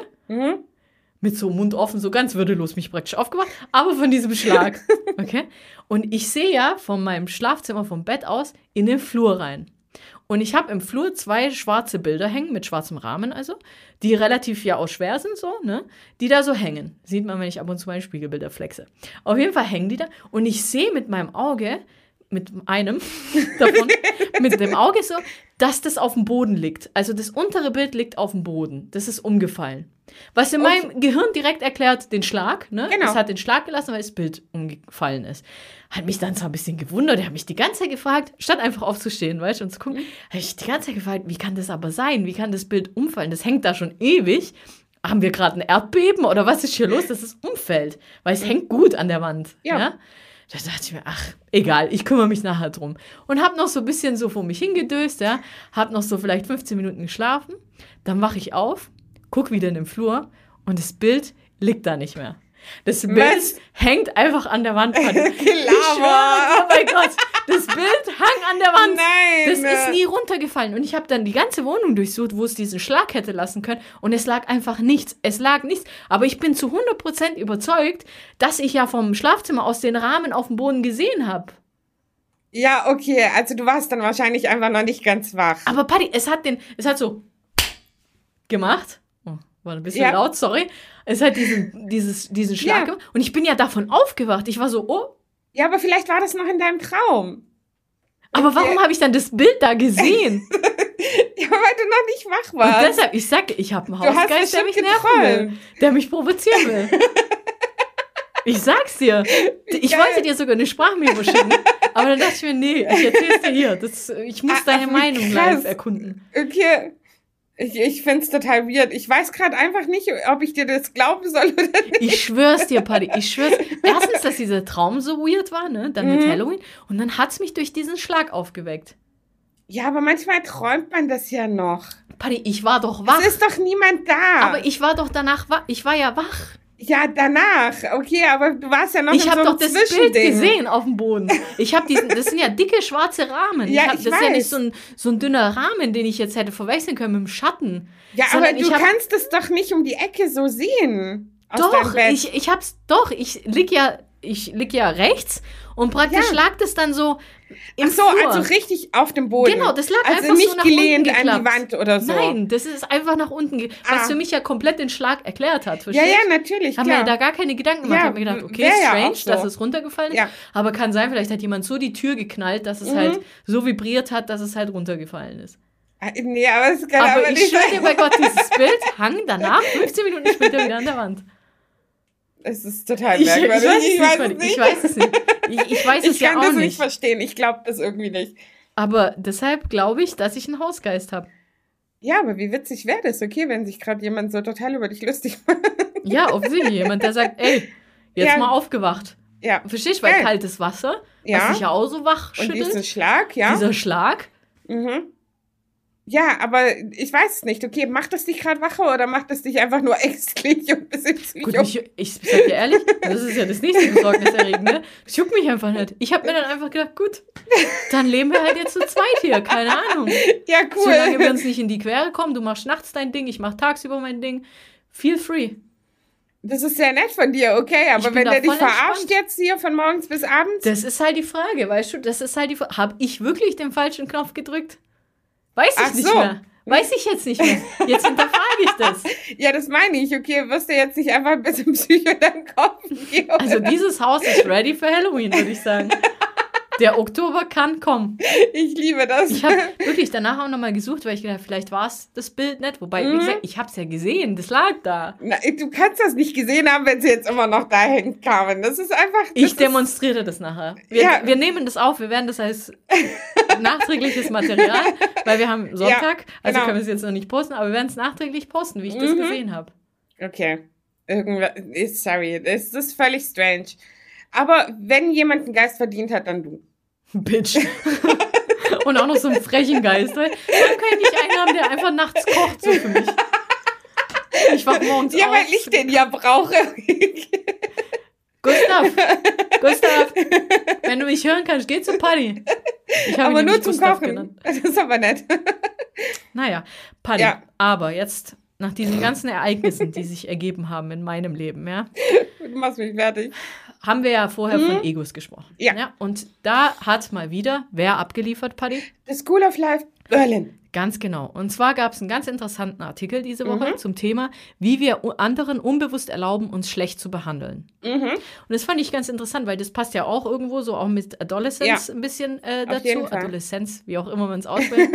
Mit so Mund offen, so ganz würdelos mich praktisch aufgewacht, aber von diesem Schlag, okay? Und ich sehe ja von meinem Schlafzimmer, vom Bett aus, in den Flur rein. Und ich habe im Flur 2 schwarze Bilder hängen, mit schwarzem Rahmen also, die relativ ja auch schwer sind, so, ne? Die da so hängen. Sieht man, wenn ich ab und zu meine Spiegelbilder flexe. Auf jeden Fall hängen die da und ich sehe mit meinem Auge mit einem davon, mit dem Auge so, dass das auf dem Boden liegt. Also das untere Bild liegt auf dem Boden. Das ist umgefallen. Was in meinem Gehirn direkt erklärt, den Schlag. Ne? Genau. Es hat den Schlag gelassen, weil das Bild umgefallen ist. Hat mich dann so ein bisschen gewundert. Er hat mich die ganze Zeit gefragt, statt einfach aufzustehen, weißt du, und zu gucken, habe ich die ganze Zeit gefragt, wie kann das aber sein? Wie kann das Bild umfallen? Das hängt da schon ewig. Haben wir gerade ein Erdbeben oder was ist hier los, dass es umfällt? Weil es hängt gut an der Wand. Ja. Da dachte ich mir, ach, egal, ich kümmere mich nachher drum. Und habe noch so ein bisschen so vor mich hingedöst, ja. Habe noch so vielleicht 15 Minuten geschlafen. Dann wache ich auf, gucke wieder in den Flur und das Bild liegt da nicht mehr. Das Bild hängt einfach an der Wand. Ich schwöre, oh mein Gott, das Bild hang an der Wand. Nein. Das ist nie runtergefallen. Und ich habe dann die ganze Wohnung durchsucht, wo es diesen Schlag hätte lassen können. Und es lag einfach nichts. Es lag nichts. Aber ich bin zu 100% überzeugt, dass ich ja vom Schlafzimmer aus den Rahmen auf dem Boden gesehen habe. Ja, okay. Also du warst dann wahrscheinlich einfach noch nicht ganz wach. Aber Paddy, es hat so gemacht. Oh, war ein bisschen laut, sorry. Es hat diesen Schlag gemacht. Und ich bin ja davon aufgewacht. Ich war so, oh. Ja, aber vielleicht war das noch in deinem Traum. Aber warum habe ich dann das Bild da gesehen? Ja, weil du noch nicht wach warst. Und deshalb, ich sagte, ich habe einen Hausgeist, der mich nerven will. Der mich provozieren will. Ich sag's dir. Ich wollte dir sogar eine Sprachmemo schicken. Aber dann dachte ich mir, nee, ich erzähl's dir hier. Ich muss deine Meinung live erkunden. Okay. Ich find's total weird. Ich weiß gerade einfach nicht, ob ich dir das glauben soll oder nicht. Ich schwör's dir, Paddy. Ich schwör's. Erstens, dass dieser Traum so weird war, ne? Dann mit Halloween. Und dann hat's mich durch diesen Schlag aufgeweckt. Ja, aber manchmal träumt man das ja noch. Paddy, ich war doch wach. Es ist doch niemand da. Aber ich war doch danach wach. Ich war ja wach. Ja, danach. Okay, aber du warst ja noch in so einem Zwischending. Ich habe doch das Bild gesehen auf dem Boden. Das sind ja dicke schwarze Rahmen. Ja, das ist ja nicht so ein dünner Rahmen, den ich jetzt hätte verwechseln können mit dem Schatten. Ja, aber du kannst es doch nicht um die Ecke so sehen. Doch, ich lieg ja rechts und praktisch lag das dann so im Flur. Also richtig auf dem Boden. Genau, das lag also einfach nicht so nach gelehnt unten an die Wand oder so. Nein, das ist einfach nach unten, was für mich ja komplett den Schlag erklärt hat. Ja, natürlich, Haben wir da gar keine Gedanken gemacht. Ich habe mir gedacht, okay, strange, so, dass es runtergefallen ist. Ja. Aber kann sein, vielleicht hat jemand so die Tür geknallt, dass es halt so vibriert hat, dass es halt runtergefallen ist. Nee, aber es kann aber ich schwöre dir bei Gott, dieses Bild hang danach 15 Minuten später wieder an der Wand. Es ist total merkwürdig. Ich weiß es nicht. Ich weiß es ja auch nicht. Ich kann das nicht verstehen. Ich glaube das irgendwie nicht. Aber deshalb glaube ich, dass ich einen Hausgeist habe. Ja, aber wie witzig wäre das, okay, wenn sich gerade jemand so total über dich lustig macht. Ja, offensichtlich. Jemand, der sagt, ey, jetzt mal aufgewacht. Ja. Verstehst du? Weil kaltes Wasser, was sich ja auch so wach schüttelt. Und diesen Schlag, ja. Dieser Schlag. Mhm. Ja, aber ich weiß es nicht. Okay, macht das dich gerade wacher oder macht das dich einfach nur ängstlich und ein bisschen psycho? Gut, ich sag dir ehrlich, das ist ja das nächste Besorgniserregende. Das juckt mich einfach nicht. Ich habe mir dann einfach gedacht, gut, dann leben wir halt jetzt zu zweit hier, keine Ahnung. Ja, cool. Solange wir uns nicht in die Quere kommen, du machst nachts dein Ding, ich mach tagsüber mein Ding. Feel free. Das ist sehr nett von dir, okay, aber wenn der dich verarscht jetzt hier von morgens bis abends? Das ist halt die Frage, weißt du, das ist halt die Frage. Habe ich wirklich den falschen Knopf gedrückt? Weiß ich nicht mehr. Weiß ich jetzt nicht mehr. Jetzt hinterfrage ich das. Ja, das meine ich. Okay, wirst du jetzt nicht einfach ein bisschen Psycho in deinen Kopf gehen? Also dieses Haus ist ready für Halloween, würde ich sagen. Der Oktober kann kommen. Ich liebe das. Ich habe wirklich danach auch nochmal gesucht, weil ich gedacht, vielleicht war es das Bild nicht. Wobei, wie gesagt, ich habe es ja gesehen, das lag da. Na, du kannst das nicht gesehen haben, wenn sie jetzt immer noch da hängt, Carmen. Das ist einfach... Ich demonstriere das nachher. Wir nehmen das auf, wir werden das als nachträgliches Material, weil wir haben Sonntag, also können wir es jetzt noch nicht posten, aber wir werden es nachträglich posten, wie ich das gesehen habe. Okay. Sorry, das ist völlig strange. Aber wenn jemand einen Geist verdient hat, dann du. Bitch. Und auch noch so einen frechen Geist. Warum kann ich nicht einen haben, der einfach nachts kocht, so für mich? Ich wach morgens auf. Ja, weil ich den ja brauche. Gustav, wenn du mich hören kannst, geh zur Party. Ich habe ihn nur zum Gustav Kochen genannt. Das ist aber nett. Naja, Party. Ja. Aber jetzt, nach diesen ganzen Ereignissen, die sich ergeben haben in meinem Leben, ja. Du machst mich fertig. Haben wir ja vorher von Egos gesprochen. Ja. Und da hat mal wieder wer abgeliefert, Paddy? The School of Life Berlin. Ganz genau. Und zwar gab es einen ganz interessanten Artikel diese Woche zum Thema, wie wir anderen unbewusst erlauben, uns schlecht zu behandeln. Und das fand ich ganz interessant, weil das passt ja auch irgendwo so auch mit Adolescence ein bisschen dazu. Adoleszenz, wie auch immer man es ausspricht.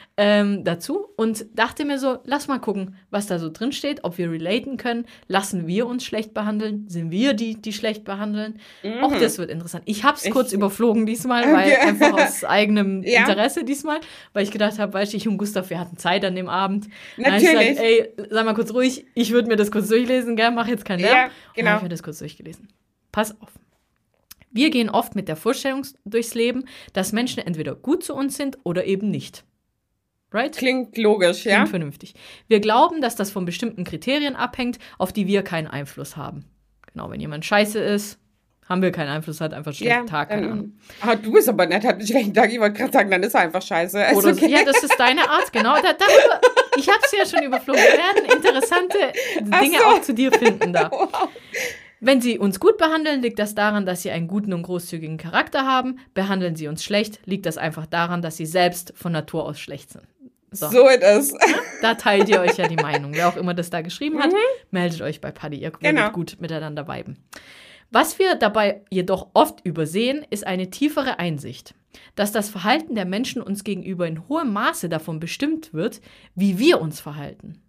Dazu und dachte mir so, lass mal gucken, was da so drin steht, ob wir relaten können. Lassen wir uns schlecht behandeln? Sind wir die schlecht behandeln? Auch das wird interessant. Ich habe es kurz überflogen diesmal, weil einfach aus eigenem Interesse diesmal, weil ich gedacht habe, weißt du, ich und Gustav, wir hatten Zeit an dem Abend. Natürlich. Dann habe ich gesagt, ey, sei mal kurz ruhig, ich würde mir das kurz durchlesen, gell? Mach jetzt keinen Lärm. Ja, genau. Und dann habe ich mir das kurz durchgelesen. Pass auf. Wir gehen oft mit der Vorstellung durchs Leben, dass Menschen entweder gut zu uns sind oder eben nicht. Right? Klingt logisch, ja? Klingt vernünftig. Wir glauben, dass das von bestimmten Kriterien abhängt, auf die wir keinen Einfluss haben. Genau, wenn jemand scheiße ist, haben wir keinen Einfluss, hat einfach einen schlechten Tag, keine Ahnung. Du bist aber nett, hat einen schlechten Tag. Ich wollte gerade sagen, dann ist er einfach scheiße. Oder okay. Ja, das ist deine Art, genau. Ich habe es ja schon überflogen. Wir werden interessante Dinge auch zu dir finden da. Wow. Wenn sie uns gut behandeln, liegt das daran, dass sie einen guten und großzügigen Charakter haben. Behandeln sie uns schlecht, liegt das einfach daran, dass sie selbst von Natur aus schlecht sind. So ist es. Da teilt ihr euch ja die Meinung. Wer auch immer das da geschrieben hat, meldet euch bei Paddy. Ihr könnt gut miteinander viben. Was wir dabei jedoch oft übersehen, ist eine tiefere Einsicht, dass das Verhalten der Menschen uns gegenüber in hohem Maße davon bestimmt wird, wie wir uns verhalten.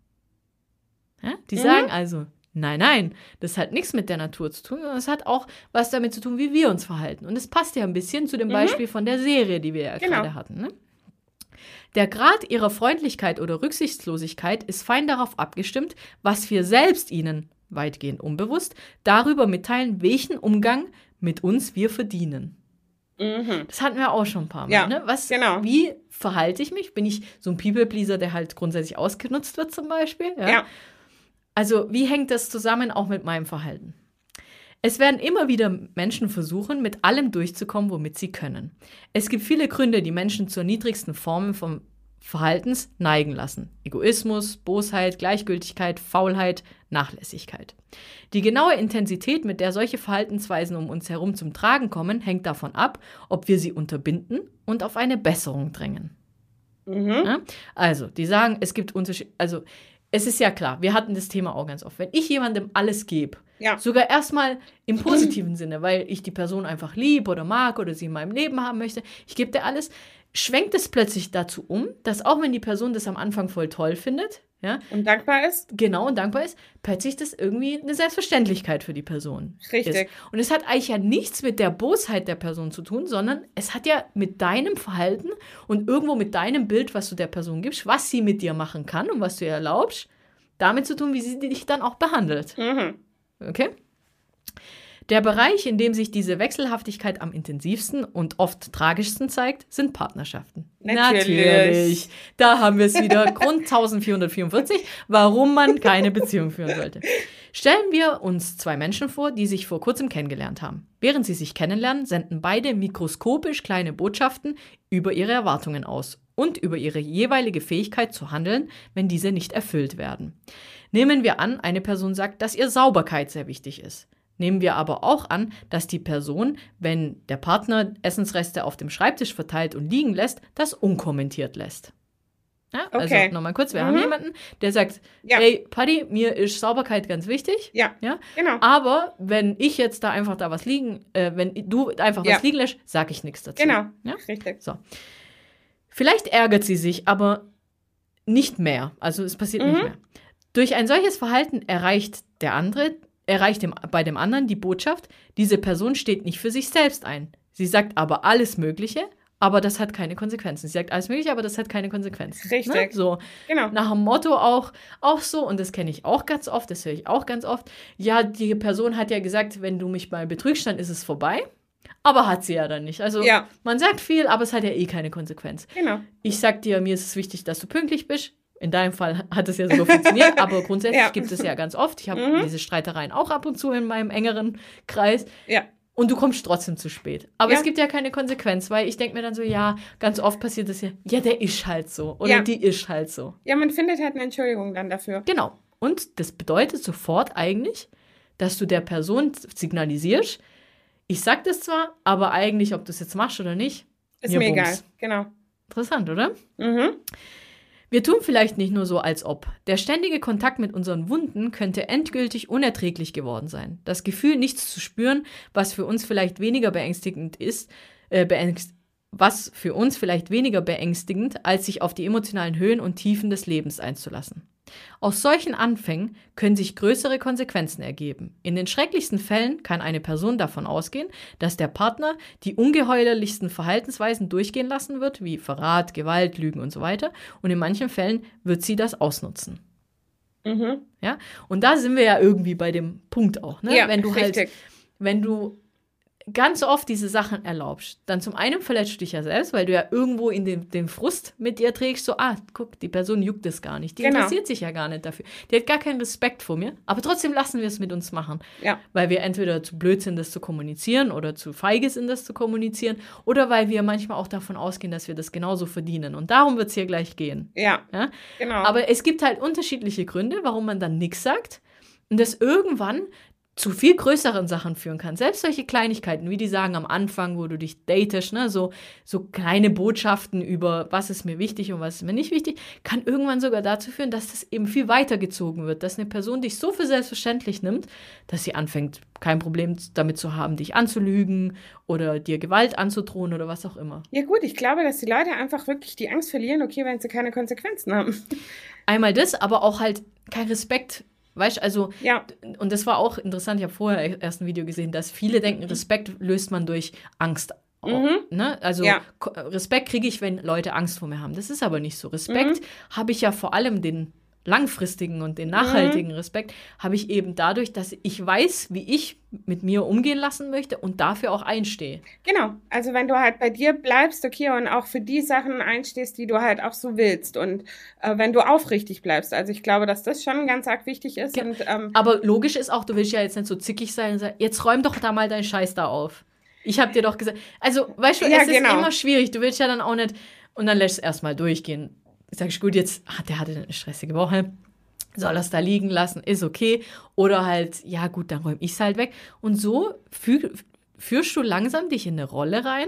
Ja? Die sagen also, nein, das hat nichts mit der Natur zu tun, sondern es hat auch was damit zu tun, wie wir uns verhalten. Und es passt ja ein bisschen zu dem Beispiel von der Serie, die wir ja gerade hatten. Ne? Der Grad ihrer Freundlichkeit oder Rücksichtslosigkeit ist fein darauf abgestimmt, was wir selbst ihnen, weitgehend unbewusst, darüber mitteilen, welchen Umgang mit uns wir verdienen. Das hatten wir auch schon ein paar Mal. Ja, ne? Wie verhalte ich mich? Bin ich so ein People-Pleaser, der halt grundsätzlich ausgenutzt wird zum Beispiel? Ja. Also wie hängt das zusammen auch mit meinem Verhalten? Es werden immer wieder Menschen versuchen, mit allem durchzukommen, womit sie können. Es gibt viele Gründe, die Menschen zur niedrigsten Form vom Verhaltens neigen lassen. Egoismus, Bosheit, Gleichgültigkeit, Faulheit, Nachlässigkeit. Die genaue Intensität, mit der solche Verhaltensweisen um uns herum zum Tragen kommen, hängt davon ab, ob wir sie unterbinden und auf eine Besserung drängen. Ja? Also, die sagen, es gibt Unterschiede. Also, es ist ja klar, wir hatten das Thema auch ganz oft. Wenn ich jemandem alles gebe, sogar erstmal im positiven Sinne, weil ich die Person einfach lieb oder mag oder sie in meinem Leben haben möchte, ich gebe dir alles, schwenkt es plötzlich dazu um, dass auch wenn die Person das am Anfang voll toll findet, ja, und dankbar ist? Genau, und dankbar ist, plötzlich das irgendwie eine Selbstverständlichkeit für die Person Richtig. ist. Und es hat eigentlich ja nichts mit der Bosheit der Person zu tun, sondern es hat ja mit deinem Verhalten und irgendwo mit deinem Bild, was du der Person gibst, was sie mit dir machen kann und was du ihr erlaubst, damit zu tun, wie sie dich dann auch behandelt. Okay? Der Bereich, in dem sich diese Wechselhaftigkeit am intensivsten und oft tragischsten zeigt, sind Partnerschaften. Natürlich. Da haben wir es wieder. Grund 1444, warum man keine Beziehung führen sollte. Stellen wir uns zwei Menschen vor, die sich vor kurzem kennengelernt haben. Während sie sich kennenlernen, senden beide mikroskopisch kleine Botschaften über ihre Erwartungen aus und über ihre jeweilige Fähigkeit zu handeln, wenn diese nicht erfüllt werden. Nehmen wir an, eine Person sagt, dass ihr Sauberkeit sehr wichtig ist. Nehmen wir aber auch an, dass die Person, wenn der Partner Essensreste auf dem Schreibtisch verteilt und liegen lässt, das unkommentiert lässt. Ja, also nochmal kurz, wir haben jemanden, der sagt, hey, Paddy, mir ist Sauberkeit ganz wichtig. Ja, genau. Aber wenn ich jetzt da einfach was liegen, wenn du einfach was liegen lässt, sage ich nichts dazu. Genau, ja? richtig. So. Vielleicht ärgert sie sich, aber nicht mehr. Also es passiert nicht mehr. Durch ein solches Verhalten erreicht bei dem anderen die Botschaft, diese Person steht nicht für sich selbst ein. Sie sagt aber alles Mögliche, aber das hat keine Konsequenzen. Sie sagt alles Mögliche, aber das hat keine Konsequenzen. Richtig. Ne? So. Genau. Nach dem Motto auch so, und das kenne ich auch ganz oft, das höre ich auch ganz oft, ja, die Person hat ja gesagt, wenn du mich mal betrügst, dann ist es vorbei. Aber hat sie ja dann nicht. Also man sagt viel, aber es hat ja eh keine Konsequenz. Genau. Ich sag dir, mir ist es wichtig, dass du pünktlich bist. In deinem Fall hat es ja sogar funktioniert, aber grundsätzlich gibt es ja ganz oft. Ich habe diese Streitereien auch ab und zu in meinem engeren Kreis. Ja. Und du kommst trotzdem zu spät. Aber es gibt ja keine Konsequenz, weil ich denke mir dann so, ja, ganz oft passiert das ja, der ist halt so. Oder die ist halt so. Ja, man findet halt eine Entschuldigung dann dafür. Genau. Und das bedeutet sofort eigentlich, dass du der Person signalisierst, ich sag das zwar, aber eigentlich, ob du es jetzt machst oder nicht, ist mir egal. Genau. Interessant, oder? Wir tun vielleicht nicht nur so, als ob. Der ständige Kontakt mit unseren Wunden könnte endgültig unerträglich geworden sein. Das Gefühl, nichts zu spüren, was für uns vielleicht weniger beängstigend ist, was für uns vielleicht weniger beängstigend, als sich auf die emotionalen Höhen und Tiefen des Lebens einzulassen. Aus solchen Anfängen können sich größere Konsequenzen ergeben. In den schrecklichsten Fällen kann eine Person davon ausgehen, dass der Partner die ungeheuerlichsten Verhaltensweisen durchgehen lassen wird, wie Verrat, Gewalt, Lügen und so weiter. Und in manchen Fällen wird sie das ausnutzen. Mhm. Ja? Und da sind wir ja irgendwie bei dem Punkt auch. Ne? Ja, richtig. Wenn du ganz oft diese Sachen erlaubst, dann zum einen verletzt du dich ja selbst, weil du ja irgendwo in den Frust mit dir trägst, so, guck, die Person juckt es gar nicht, die interessiert sich ja gar nicht dafür, die hat gar keinen Respekt vor mir, aber trotzdem lassen wir es mit uns machen, weil wir entweder zu blöd sind, das zu kommunizieren oder zu feige sind, das zu kommunizieren oder weil wir manchmal auch davon ausgehen, dass wir das genauso verdienen und darum wird es hier gleich gehen. Ja, genau. Aber es gibt halt unterschiedliche Gründe, warum man dann nichts sagt und das irgendwann zu viel größeren Sachen führen kann. Selbst solche Kleinigkeiten, wie die sagen am Anfang, wo du dich datest, ne, so kleine Botschaften über, was ist mir wichtig und was ist mir nicht wichtig, kann irgendwann sogar dazu führen, dass das eben viel weitergezogen wird, dass eine Person dich so für selbstverständlich nimmt, dass sie anfängt, kein Problem damit zu haben, dich anzulügen oder dir Gewalt anzudrohen oder was auch immer. Ja gut, ich glaube, dass die Leute einfach wirklich die Angst verlieren, okay, wenn sie keine Konsequenzen haben. Einmal das, aber auch halt kein Respekt. Weißt du, also, und das war auch interessant, ich habe vorher erst ein Video gesehen, dass viele denken, Respekt löst man durch Angst. Ne? Also Respekt kriege ich, wenn Leute Angst vor mir haben. Das ist aber nicht so. Respekt habe ich ja vor allem den langfristigen und den nachhaltigen Respekt habe ich eben dadurch, dass ich weiß, wie ich mit mir umgehen lassen möchte und dafür auch einstehe. Genau, also wenn du halt bei dir bleibst, okay, und auch für die Sachen einstehst, die du halt auch so willst und wenn du aufrichtig bleibst. Also ich glaube, dass das schon ganz arg wichtig ist. Ja, und, aber logisch ist auch, du willst ja jetzt nicht so zickig sein und sagen, jetzt räum doch da mal deinen Scheiß da auf. Ich habe dir doch gesagt, also weißt du, es ist immer schwierig, du willst ja dann auch nicht, und dann lässt es erstmal durchgehen. Sag ich, gut, jetzt, der hatte eine stressige Woche, soll das da liegen lassen, ist okay. Oder halt, ja gut, dann räume ich es halt weg. Und so führst du langsam dich in eine Rolle rein,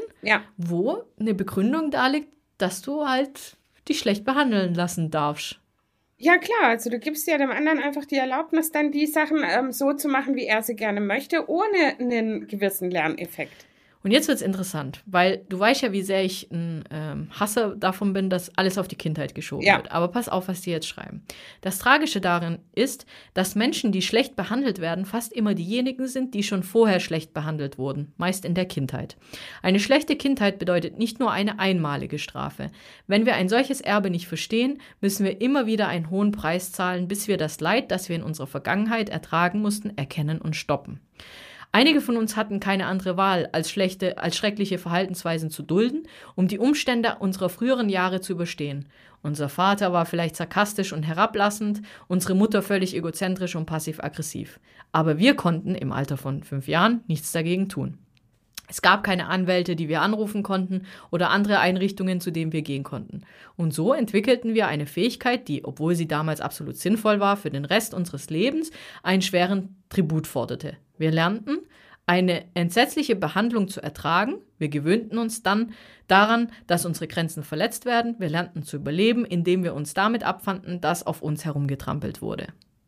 wo eine Begründung da liegt, dass du halt dich schlecht behandeln lassen darfst. Ja, klar, also du gibst ja dem anderen einfach die Erlaubnis, dann die Sachen so zu machen, wie er sie gerne möchte, ohne einen gewissen Lerneffekt. Und jetzt wird's interessant, weil du weißt ja, wie sehr ich ein Hasser davon bin, dass alles auf die Kindheit geschoben wird. Aber pass auf, was die jetzt schreiben. Das Tragische darin ist, dass Menschen, die schlecht behandelt werden, fast immer diejenigen sind, die schon vorher schlecht behandelt wurden, meist in der Kindheit. Eine schlechte Kindheit bedeutet nicht nur eine einmalige Strafe. Wenn wir ein solches Erbe nicht verstehen, müssen wir immer wieder einen hohen Preis zahlen, bis wir das Leid, das wir in unserer Vergangenheit ertragen mussten, erkennen und stoppen. Einige von uns hatten keine andere Wahl, als schreckliche Verhaltensweisen zu dulden, um die Umstände unserer früheren Jahre zu überstehen. Unser Vater war vielleicht sarkastisch und herablassend, unsere Mutter völlig egozentrisch und passiv-aggressiv. Aber wir konnten im Alter von 5 Jahren nichts dagegen tun. Es gab keine Anwälte, die wir anrufen konnten oder andere Einrichtungen, zu denen wir gehen konnten. Und so entwickelten wir eine Fähigkeit, die, obwohl sie damals absolut sinnvoll war, für den Rest unseres Lebens einen schweren Tribut forderte. Wir lernten, eine entsetzliche Behandlung zu ertragen. Wir gewöhnten uns dann daran, dass unsere Grenzen verletzt werden. Wir lernten zu überleben, indem wir uns damit abfanden, dass auf uns herumgetrampelt wurde.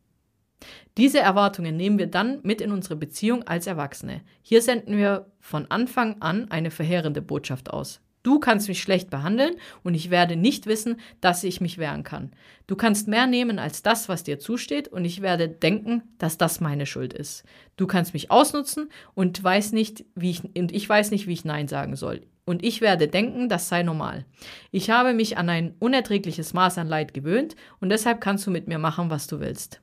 Diese Erwartungen nehmen wir dann mit in unsere Beziehung als Erwachsene. Hier senden wir von Anfang an eine verheerende Botschaft aus. Du kannst mich schlecht behandeln und ich werde nicht wissen, dass ich mich wehren kann. Du kannst mehr nehmen als das, was dir zusteht und ich werde denken, dass das meine Schuld ist. Du kannst mich ausnutzen und ich weiß nicht, wie ich Nein sagen soll. Und ich werde denken, das sei normal. Ich habe mich an ein unerträgliches Maß an Leid gewöhnt und deshalb kannst du mit mir machen, was du willst.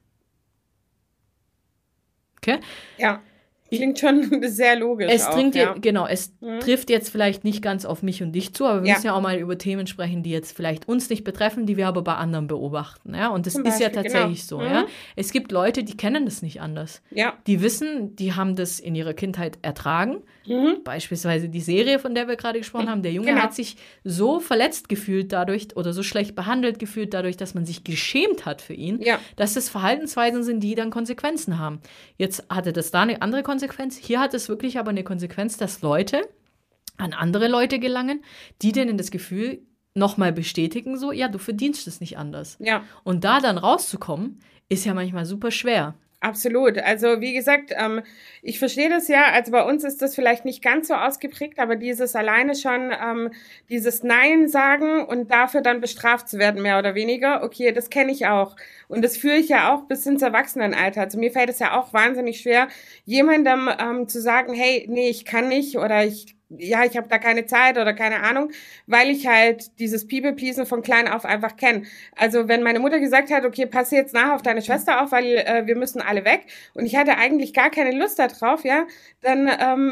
Okay? Ja. Klingt schon sehr logisch. Es trifft jetzt vielleicht nicht ganz auf mich und dich zu, aber wir müssen ja auch mal über Themen sprechen, die jetzt vielleicht uns nicht betreffen, die wir aber bei anderen beobachten. Ja? Und das ist ja tatsächlich so. Ja? Es gibt Leute, die kennen das nicht anders. Ja. Die wissen, die haben das in ihrer Kindheit ertragen. Beispielsweise die Serie, von der wir gerade gesprochen haben. Der Junge hat sich so verletzt gefühlt dadurch oder so schlecht behandelt gefühlt dadurch, dass man sich geschämt hat für ihn, dass das Verhaltensweisen sind, die dann Konsequenzen haben. Jetzt hatte das da eine andere Konsequenz. Hier hat es wirklich aber eine Konsequenz, dass Leute an andere Leute gelangen, die denen das Gefühl nochmal bestätigen, so, ja, du verdienst es nicht anders. Ja. Und da dann rauszukommen, ist ja manchmal super schwer. Absolut. Also wie gesagt, ich verstehe das ja. Also bei uns ist das vielleicht nicht ganz so ausgeprägt, aber dieses alleine schon, dieses Nein sagen und dafür dann bestraft zu werden, mehr oder weniger, okay, das kenne ich auch. Und das führe ich ja auch bis ins Erwachsenenalter. Also mir fällt es ja auch wahnsinnig schwer, jemandem zu sagen, hey, nee, ich kann nicht oder ich habe da keine Zeit oder keine Ahnung, weil ich halt dieses People-Pleasen von klein auf einfach kenne. Also wenn meine Mutter gesagt hat, okay, pass jetzt nachher auf deine Schwester auf, weil wir müssen alle weg und ich hatte eigentlich gar keine Lust darauf, ja, dann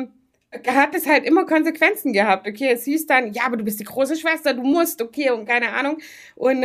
hat es halt immer Konsequenzen gehabt. Okay, es hieß dann, ja, aber du bist die große Schwester, du musst, okay, und keine Ahnung. Und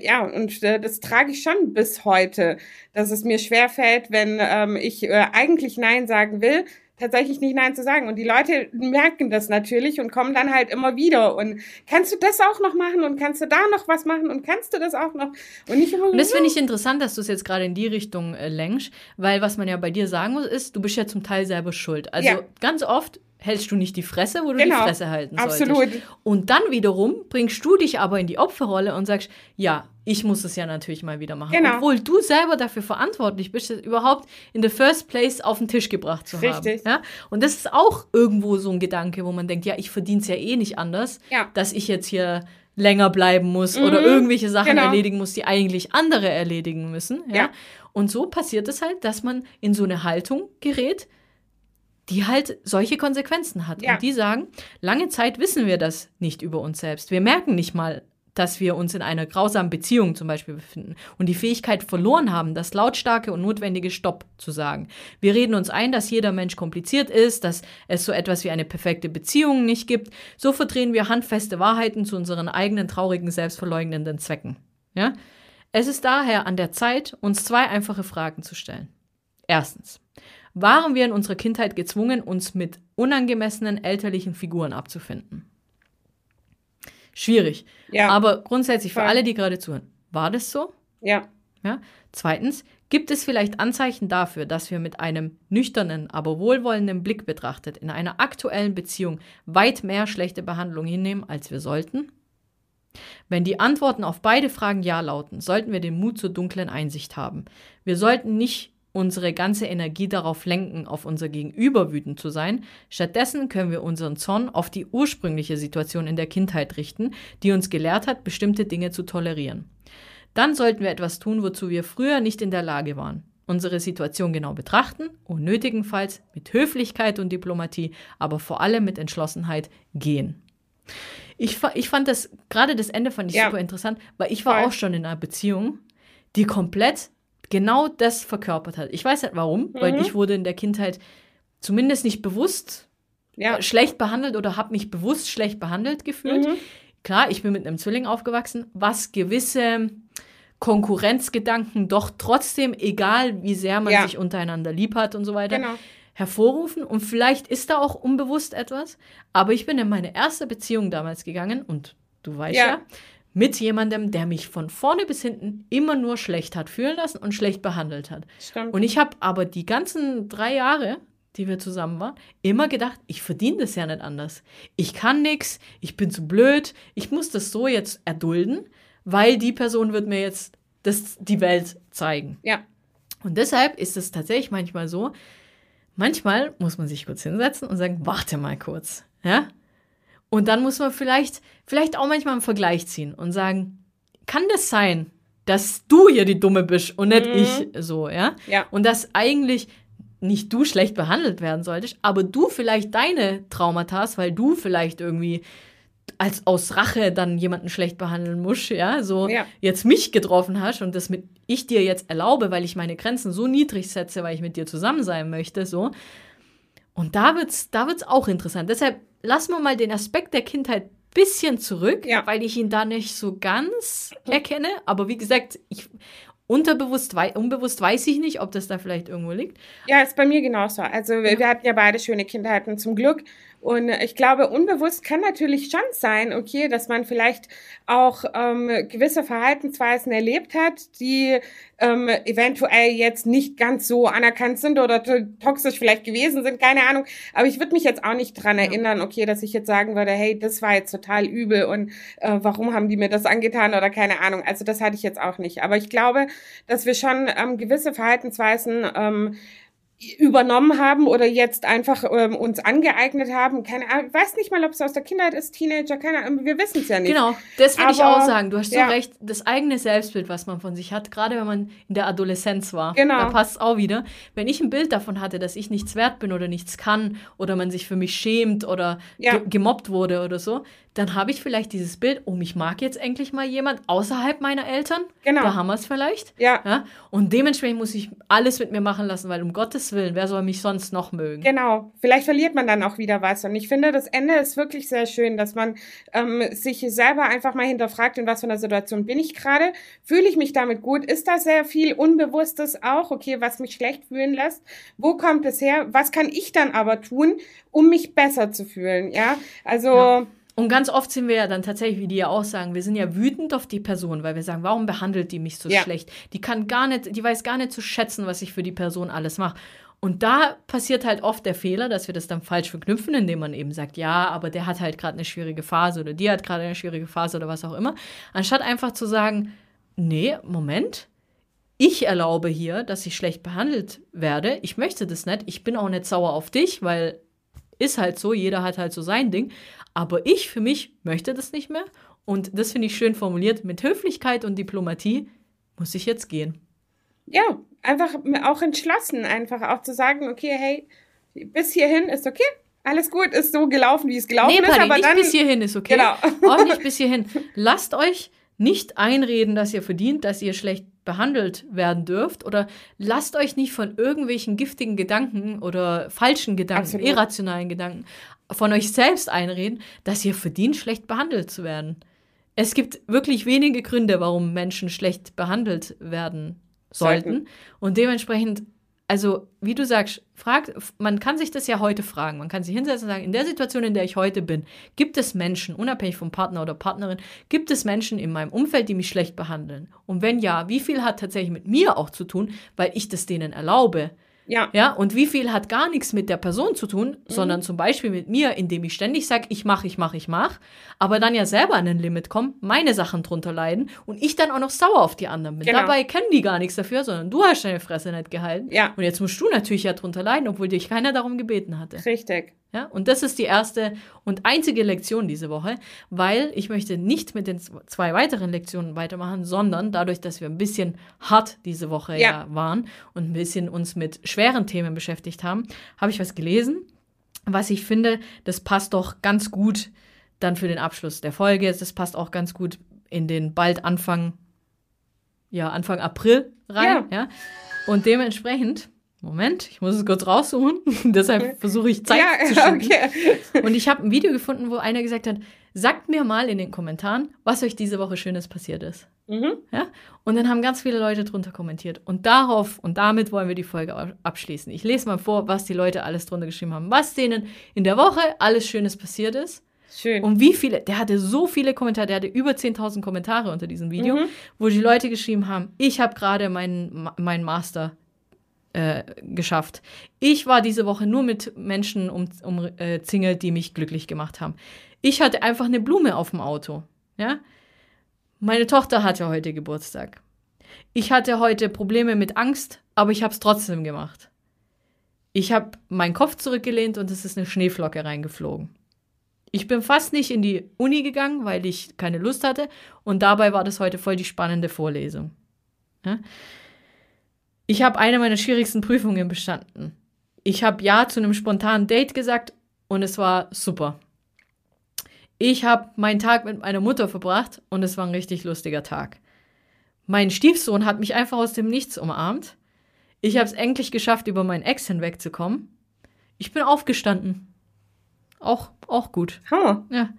das trage ich schon bis heute, dass es mir schwerfällt, wenn ich eigentlich Nein sagen will, tatsächlich nicht Nein zu sagen. Und die Leute merken das natürlich und kommen dann halt immer wieder. Und kannst du das auch noch machen? Und kannst du da noch was machen? Und kannst du das auch noch? Und nicht immer und das finde ich interessant, dass du es jetzt gerade in die Richtung lenkst, weil was man ja bei dir sagen muss, ist, du bist ja zum Teil selber schuld. Also ganz oft hältst du nicht die Fresse, wo du die Fresse halten solltest. Absolut. Und dann wiederum bringst du dich aber in die Opferrolle und sagst, ja, ich muss es ja natürlich mal wieder machen. Genau. Obwohl du selber dafür verantwortlich bist, das überhaupt in the first place auf den Tisch gebracht zu haben. Richtig. Ja? Und das ist auch irgendwo so ein Gedanke, wo man denkt, ja, ich verdiene es ja eh nicht anders, dass ich jetzt hier länger bleiben muss oder irgendwelche Sachen erledigen muss, die eigentlich andere erledigen müssen. Ja? Und so passiert es halt, dass man in so eine Haltung gerät, die halt solche Konsequenzen hat. Und die sagen, lange Zeit wissen wir das nicht über uns selbst. Wir merken nicht mal, dass wir uns in einer grausamen Beziehung zum Beispiel befinden und die Fähigkeit verloren haben, das lautstarke und notwendige Stopp zu sagen. Wir reden uns ein, dass jeder Mensch kompliziert ist, dass es so etwas wie eine perfekte Beziehung nicht gibt. So verdrehen wir handfeste Wahrheiten zu unseren eigenen traurigen, selbstverleugnenden Zwecken. Ja? Es ist daher an der Zeit, uns 2 einfache Fragen zu stellen. Erstens, waren wir in unserer Kindheit gezwungen, uns mit unangemessenen elterlichen Figuren abzufinden? Schwierig. Ja. Aber grundsätzlich für alle, die gerade zuhören, war das so? Ja. Zweitens, gibt es vielleicht Anzeichen dafür, dass wir mit einem nüchternen, aber wohlwollenden Blick betrachtet in einer aktuellen Beziehung weit mehr schlechte Behandlung hinnehmen, als wir sollten? Wenn die Antworten auf beide Fragen ja lauten, sollten wir den Mut zur dunklen Einsicht haben. Wir sollten nicht unsere ganze Energie darauf lenken, auf unser Gegenüber wütend zu sein. Stattdessen können wir unseren Zorn auf die ursprüngliche Situation in der Kindheit richten, die uns gelehrt hat, bestimmte Dinge zu tolerieren. Dann sollten wir etwas tun, wozu wir früher nicht in der Lage waren. Unsere Situation genau betrachten und nötigenfalls mit Höflichkeit und Diplomatie, aber vor allem mit Entschlossenheit gehen. Ich fand das, gerade das Ende fand ich super interessant, weil ich war auch schon in einer Beziehung, die komplett genau das verkörpert hat. Ich weiß nicht warum, weil ich wurde in der Kindheit zumindest nicht bewusst schlecht behandelt oder habe mich bewusst schlecht behandelt gefühlt. Klar, ich bin mit einem Zwilling aufgewachsen, was gewisse Konkurrenzgedanken doch trotzdem, egal wie sehr man sich untereinander lieb hat und so weiter, hervorrufen. Und vielleicht ist da auch unbewusst etwas. Aber ich bin in meine erste Beziehung damals gegangen und du weißt ja mit jemandem, der mich von vorne bis hinten immer nur schlecht hat fühlen lassen und schlecht behandelt hat. Stimmt. Und ich habe aber die ganzen 3 Jahre, die wir zusammen waren, immer gedacht, ich verdiene das ja nicht anders. Ich kann nichts, ich bin zu blöd, ich muss das so jetzt erdulden, weil die Person wird mir jetzt die Welt zeigen. Ja. Und deshalb ist es tatsächlich manchmal so, manchmal muss man sich kurz hinsetzen und sagen, warte mal kurz, ja? Und dann muss man vielleicht auch manchmal einen Vergleich ziehen und sagen, kann das sein, dass du hier die Dumme bist und nicht ich so, ja? Und dass eigentlich nicht du schlecht behandelt werden solltest, aber du vielleicht deine Traumata hast, weil du vielleicht irgendwie aus Rache dann jemanden schlecht behandeln musst, jetzt mich getroffen hast und das ich dir jetzt erlaube, weil ich meine Grenzen so niedrig setze, weil ich mit dir zusammen sein möchte, so. Und da wird's auch interessant. Deshalb lassen wir mal den Aspekt der Kindheit ein bisschen zurück, weil ich ihn da nicht so ganz erkenne. Aber wie gesagt, unbewusst weiß ich nicht, ob das da vielleicht irgendwo liegt. Ja, ist bei mir genauso. Also wir hatten ja beide schöne Kindheiten zum Glück. Und ich glaube, unbewusst kann natürlich schon sein, okay, dass man vielleicht auch gewisse Verhaltensweisen erlebt hat, die eventuell jetzt nicht ganz so anerkannt sind oder toxisch vielleicht gewesen sind, keine Ahnung. Aber ich würde mich jetzt auch nicht dran erinnern, okay, dass ich jetzt sagen würde, hey, das war jetzt total übel und warum haben die mir das angetan oder keine Ahnung. Also das hatte ich jetzt auch nicht. Aber ich glaube, dass wir schon gewisse Verhaltensweisen übernommen haben oder jetzt einfach uns angeeignet haben. Keine Ahnung, ich weiß nicht mal, ob es aus der Kindheit ist, Teenager, keine Ahnung, wir wissen es ja nicht. Genau, das würde ich auch sagen. Du hast so recht, das eigene Selbstbild, was man von sich hat, gerade wenn man in der Adoleszenz war, da passt es auch wieder. Wenn ich ein Bild davon hatte, dass ich nichts wert bin oder nichts kann oder man sich für mich schämt oder gemobbt wurde oder so, dann habe ich vielleicht dieses Bild, oh, mich mag jetzt endlich mal jemand außerhalb meiner Eltern. Genau. Da haben wir es vielleicht. Ja. Und dementsprechend muss ich alles mit mir machen lassen, weil um Gottes Willen, wer soll mich sonst noch mögen? Genau. Vielleicht verliert man dann auch wieder was. Und ich finde, das Ende ist wirklich sehr schön, dass man sich selber einfach mal hinterfragt, in was für einer Situation bin ich gerade? Fühle ich mich damit gut? Ist da sehr viel Unbewusstes auch? Okay, was mich schlecht fühlen lässt? Wo kommt es her? Was kann ich dann aber tun, um mich besser zu fühlen? Ja, also... Ja. Und ganz oft sind wir ja dann tatsächlich, wie die ja auch sagen, wir sind ja wütend auf die Person, weil wir sagen, warum behandelt die mich so schlecht? Die weiß gar nicht zu schätzen, was ich für die Person alles mache. Und da passiert halt oft der Fehler, dass wir das dann falsch verknüpfen, indem man eben sagt, ja, aber der hat halt gerade eine schwierige Phase oder die hat gerade eine schwierige Phase oder was auch immer. Anstatt einfach zu sagen, nee, Moment, ich erlaube hier, dass ich schlecht behandelt werde. Ich möchte das nicht. Ich bin auch nicht sauer auf dich, weil ist halt so, jeder hat halt so sein Ding. Aber ich für mich möchte das nicht mehr. Und das finde ich schön formuliert. Mit Höflichkeit und Diplomatie muss ich jetzt gehen. Ja, einfach auch entschlossen, einfach auch zu sagen, okay, hey, bis hierhin ist okay. Alles gut, ist so gelaufen, wie es gelaufen ist. Aber nicht dann bis hierhin ist okay. Genau. Auch nicht bis hierhin. Lasst euch nicht einreden, dass ihr verdient, dass ihr schlecht behandelt werden dürft oder lasst euch nicht von irgendwelchen giftigen Gedanken oder falschen Gedanken, irrationalen Gedanken von euch selbst einreden, dass ihr verdient, schlecht behandelt zu werden. Es gibt wirklich wenige Gründe, warum Menschen schlecht behandelt werden sollten. Und dementsprechend, also wie du sagst, man kann sich das ja heute fragen. Man kann sich hinsetzen und sagen, in der Situation, in der ich heute bin, gibt es Menschen, unabhängig vom Partner oder Partnerin, gibt es Menschen in meinem Umfeld, die mich schlecht behandeln? Und wenn ja, wie viel hat tatsächlich mit mir auch zu tun, weil ich das denen erlaube? Ja, und wie viel hat gar nichts mit der Person zu tun, sondern zum Beispiel mit mir, indem ich ständig sage, ich mach, aber dann ja selber an ein Limit komme, meine Sachen drunter leiden und ich dann auch noch sauer auf die anderen bin. Genau. Dabei kennen die gar nichts dafür, sondern du hast deine Fresse nicht gehalten. Ja. Und jetzt musst du natürlich ja drunter leiden, obwohl dich keiner darum gebeten hatte. Richtig. Ja, und das ist die erste und einzige Lektion diese Woche, weil ich möchte nicht mit den 2 weiteren Lektionen weitermachen, sondern dadurch, dass wir ein bisschen hart diese Woche waren und ein bisschen uns mit schweren Themen beschäftigt haben, habe ich was gelesen, was ich finde, das passt doch ganz gut dann für den Abschluss der Folge. Das passt auch ganz gut in den bald Anfang April rein. Ja. Und dementsprechend... Moment, ich muss es kurz raussuchen. Deshalb versuche ich Zeit zu schinden. Okay. Und ich habe ein Video gefunden, wo einer gesagt hat, sagt mir mal in den Kommentaren, was euch diese Woche Schönes passiert ist. Ja? Und dann haben ganz viele Leute drunter kommentiert. Und damit wollen wir die Folge abschließen. Ich lese mal vor, was die Leute alles drunter geschrieben haben. Was denen in der Woche alles Schönes passiert ist. Schön. Und wie viele, der hatte so viele Kommentare, der hatte über 10.000 Kommentare unter diesem Video, wo die Leute geschrieben haben, ich habe gerade meinen Master geschafft. Ich war diese Woche nur mit Menschen umzingelt, die mich glücklich gemacht haben. Ich hatte einfach eine Blume auf dem Auto. Ja? Meine Tochter hatte heute Geburtstag. Ich hatte heute Probleme mit Angst, aber ich habe es trotzdem gemacht. Ich habe meinen Kopf zurückgelehnt und es ist eine Schneeflocke reingeflogen. Ich bin fast nicht in die Uni gegangen, weil ich keine Lust hatte und dabei war das heute voll die spannende Vorlesung. Ja? Ich habe eine meiner schwierigsten Prüfungen bestanden. Ich habe Ja zu einem spontanen Date gesagt und es war super. Ich habe meinen Tag mit meiner Mutter verbracht und es war ein richtig lustiger Tag. Mein Stiefsohn hat mich einfach aus dem Nichts umarmt. Ich habe es endlich geschafft, über meinen Ex hinwegzukommen. Ich bin aufgestanden. Auch gut. Ja.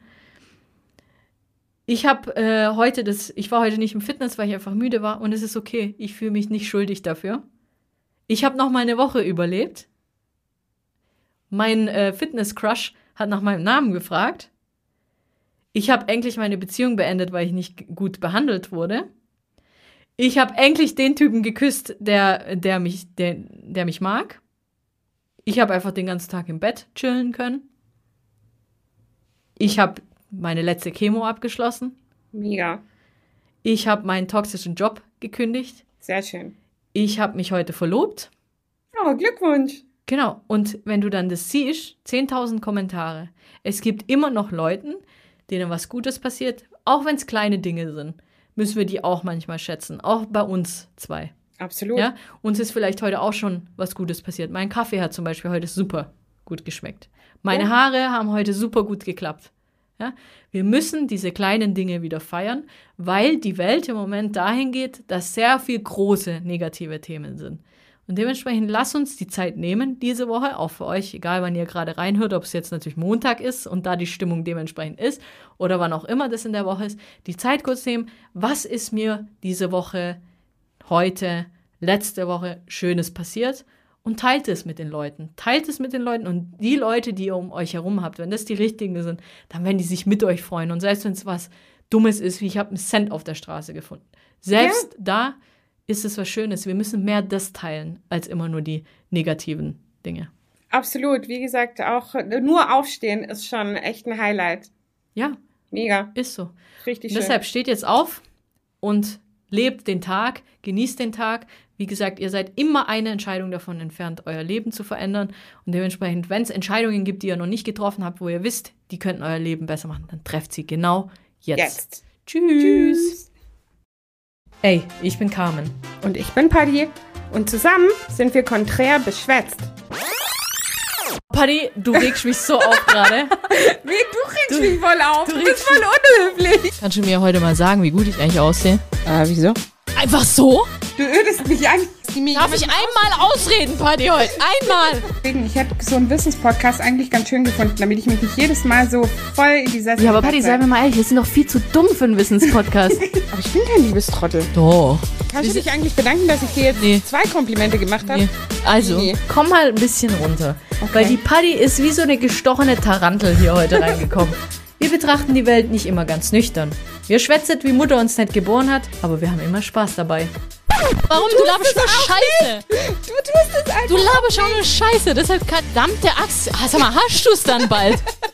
Ich war heute nicht im Fitness, weil ich einfach müde war und es ist okay. Ich fühle mich nicht schuldig dafür. Ich habe noch mal eine Woche überlebt. Mein Fitness-Crush hat nach meinem Namen gefragt. Ich habe endlich meine Beziehung beendet, weil ich nicht gut behandelt wurde. Ich habe endlich den Typen geküsst, der mich mag. Ich habe einfach den ganzen Tag im Bett chillen können. Ich habe meine letzte Chemo abgeschlossen. Mega. Ich habe meinen toxischen Job gekündigt. Sehr schön. Ich habe mich heute verlobt. Oh, Glückwunsch. Genau. Und wenn du dann das siehst, 10.000 Kommentare. Es gibt immer noch Leuten, denen was Gutes passiert, auch wenn es kleine Dinge sind, müssen wir die auch manchmal schätzen. Auch bei uns zwei. Absolut. Ja? Uns ist vielleicht heute auch schon was Gutes passiert. Mein Kaffee hat zum Beispiel heute super gut geschmeckt. Meine Haare haben heute super gut geklappt. Ja? Wir müssen diese kleinen Dinge wieder feiern, weil die Welt im Moment dahin geht, dass sehr viel große negative Themen sind. Und dementsprechend lasst uns die Zeit nehmen, diese Woche, auch für euch, egal wann ihr gerade reinhört, ob es jetzt natürlich Montag ist und da die Stimmung dementsprechend ist oder wann auch immer das in der Woche ist, die Zeit kurz nehmen, was ist mir diese Woche, heute, letzte Woche Schönes passiert und teilt es mit den Leuten. Teilt es mit den Leuten und die Leute, die ihr um euch herum habt, wenn das die richtigen sind, dann werden die sich mit euch freuen. Und selbst wenn es was Dummes ist, wie ich habe einen Cent auf der Straße gefunden. Selbst da ist es was Schönes. Wir müssen mehr das teilen, als immer nur die negativen Dinge. Absolut. Wie gesagt, auch nur aufstehen ist schon echt ein Highlight. Ja. Mega. Ist so. Richtig schön. Deshalb steht jetzt auf und lebt den Tag, genießt den Tag. Wie gesagt, ihr seid immer eine Entscheidung davon entfernt, euer Leben zu verändern. Und dementsprechend, wenn es Entscheidungen gibt, die ihr noch nicht getroffen habt, wo ihr wisst, die könnten euer Leben besser machen, dann trefft sie genau jetzt. Tschüss. Hey, ich bin Carmen. Und ich bin Paddy. Und zusammen sind wir konträr beschwätzt. Paddy, du regst mich so auf gerade. Du regst mich voll auf. Du bist voll unhöflich. Kannst du mir heute mal sagen, wie gut ich eigentlich aussehe? Wieso? Einfach so? Du ödest mich an. Darf ich einmal ausreden, Paddy, heute? Einmal! Ich hätte so einen Wissenspodcast eigentlich ganz schön gefunden, damit ich mich nicht jedes Mal so voll in die Sessel Ja, aber Paddy, sei mir mal ehrlich, wir sind doch viel zu dumm für einen Wissenspodcast. Aber ich bin kein Liebestrottel. Doch. Kannst du dich eigentlich bedanken, dass ich dir jetzt 2 Komplimente gemacht habe? Nee. Also, komm mal ein bisschen runter. Okay. Weil die Paddy ist wie so eine gestochene Tarantel hier heute reingekommen. Wir betrachten die Welt nicht immer ganz nüchtern. Wir schwätzen, wie Mutter uns nicht geboren hat, aber wir haben immer Spaß dabei. Warum? Du laberst nur Scheiße. Du tust es einfach. Du laberst auch nur Scheiße. Deshalb, verdammte Axt. Sag mal, hast du es dann bald?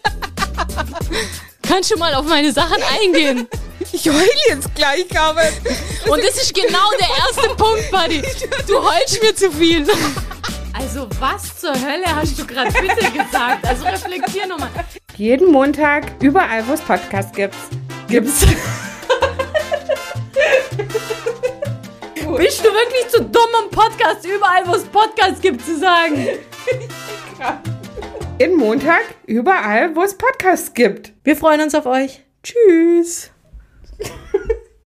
Kannst du mal auf meine Sachen eingehen? Ich heule jetzt gleich, Carmen. Und das ist genau der erste Punkt, Buddy. Du heulst mir zu viel. Also, was zur Hölle hast du gerade bitte gesagt? Also, reflektier nochmal. Jeden Montag, überall, wo es Podcasts gibt. Bist du wirklich zu dumm, um Podcast überall, wo es Podcasts gibt, zu sagen? Jeden Montag, überall, wo es Podcasts gibt. Wir freuen uns auf euch. Tschüss.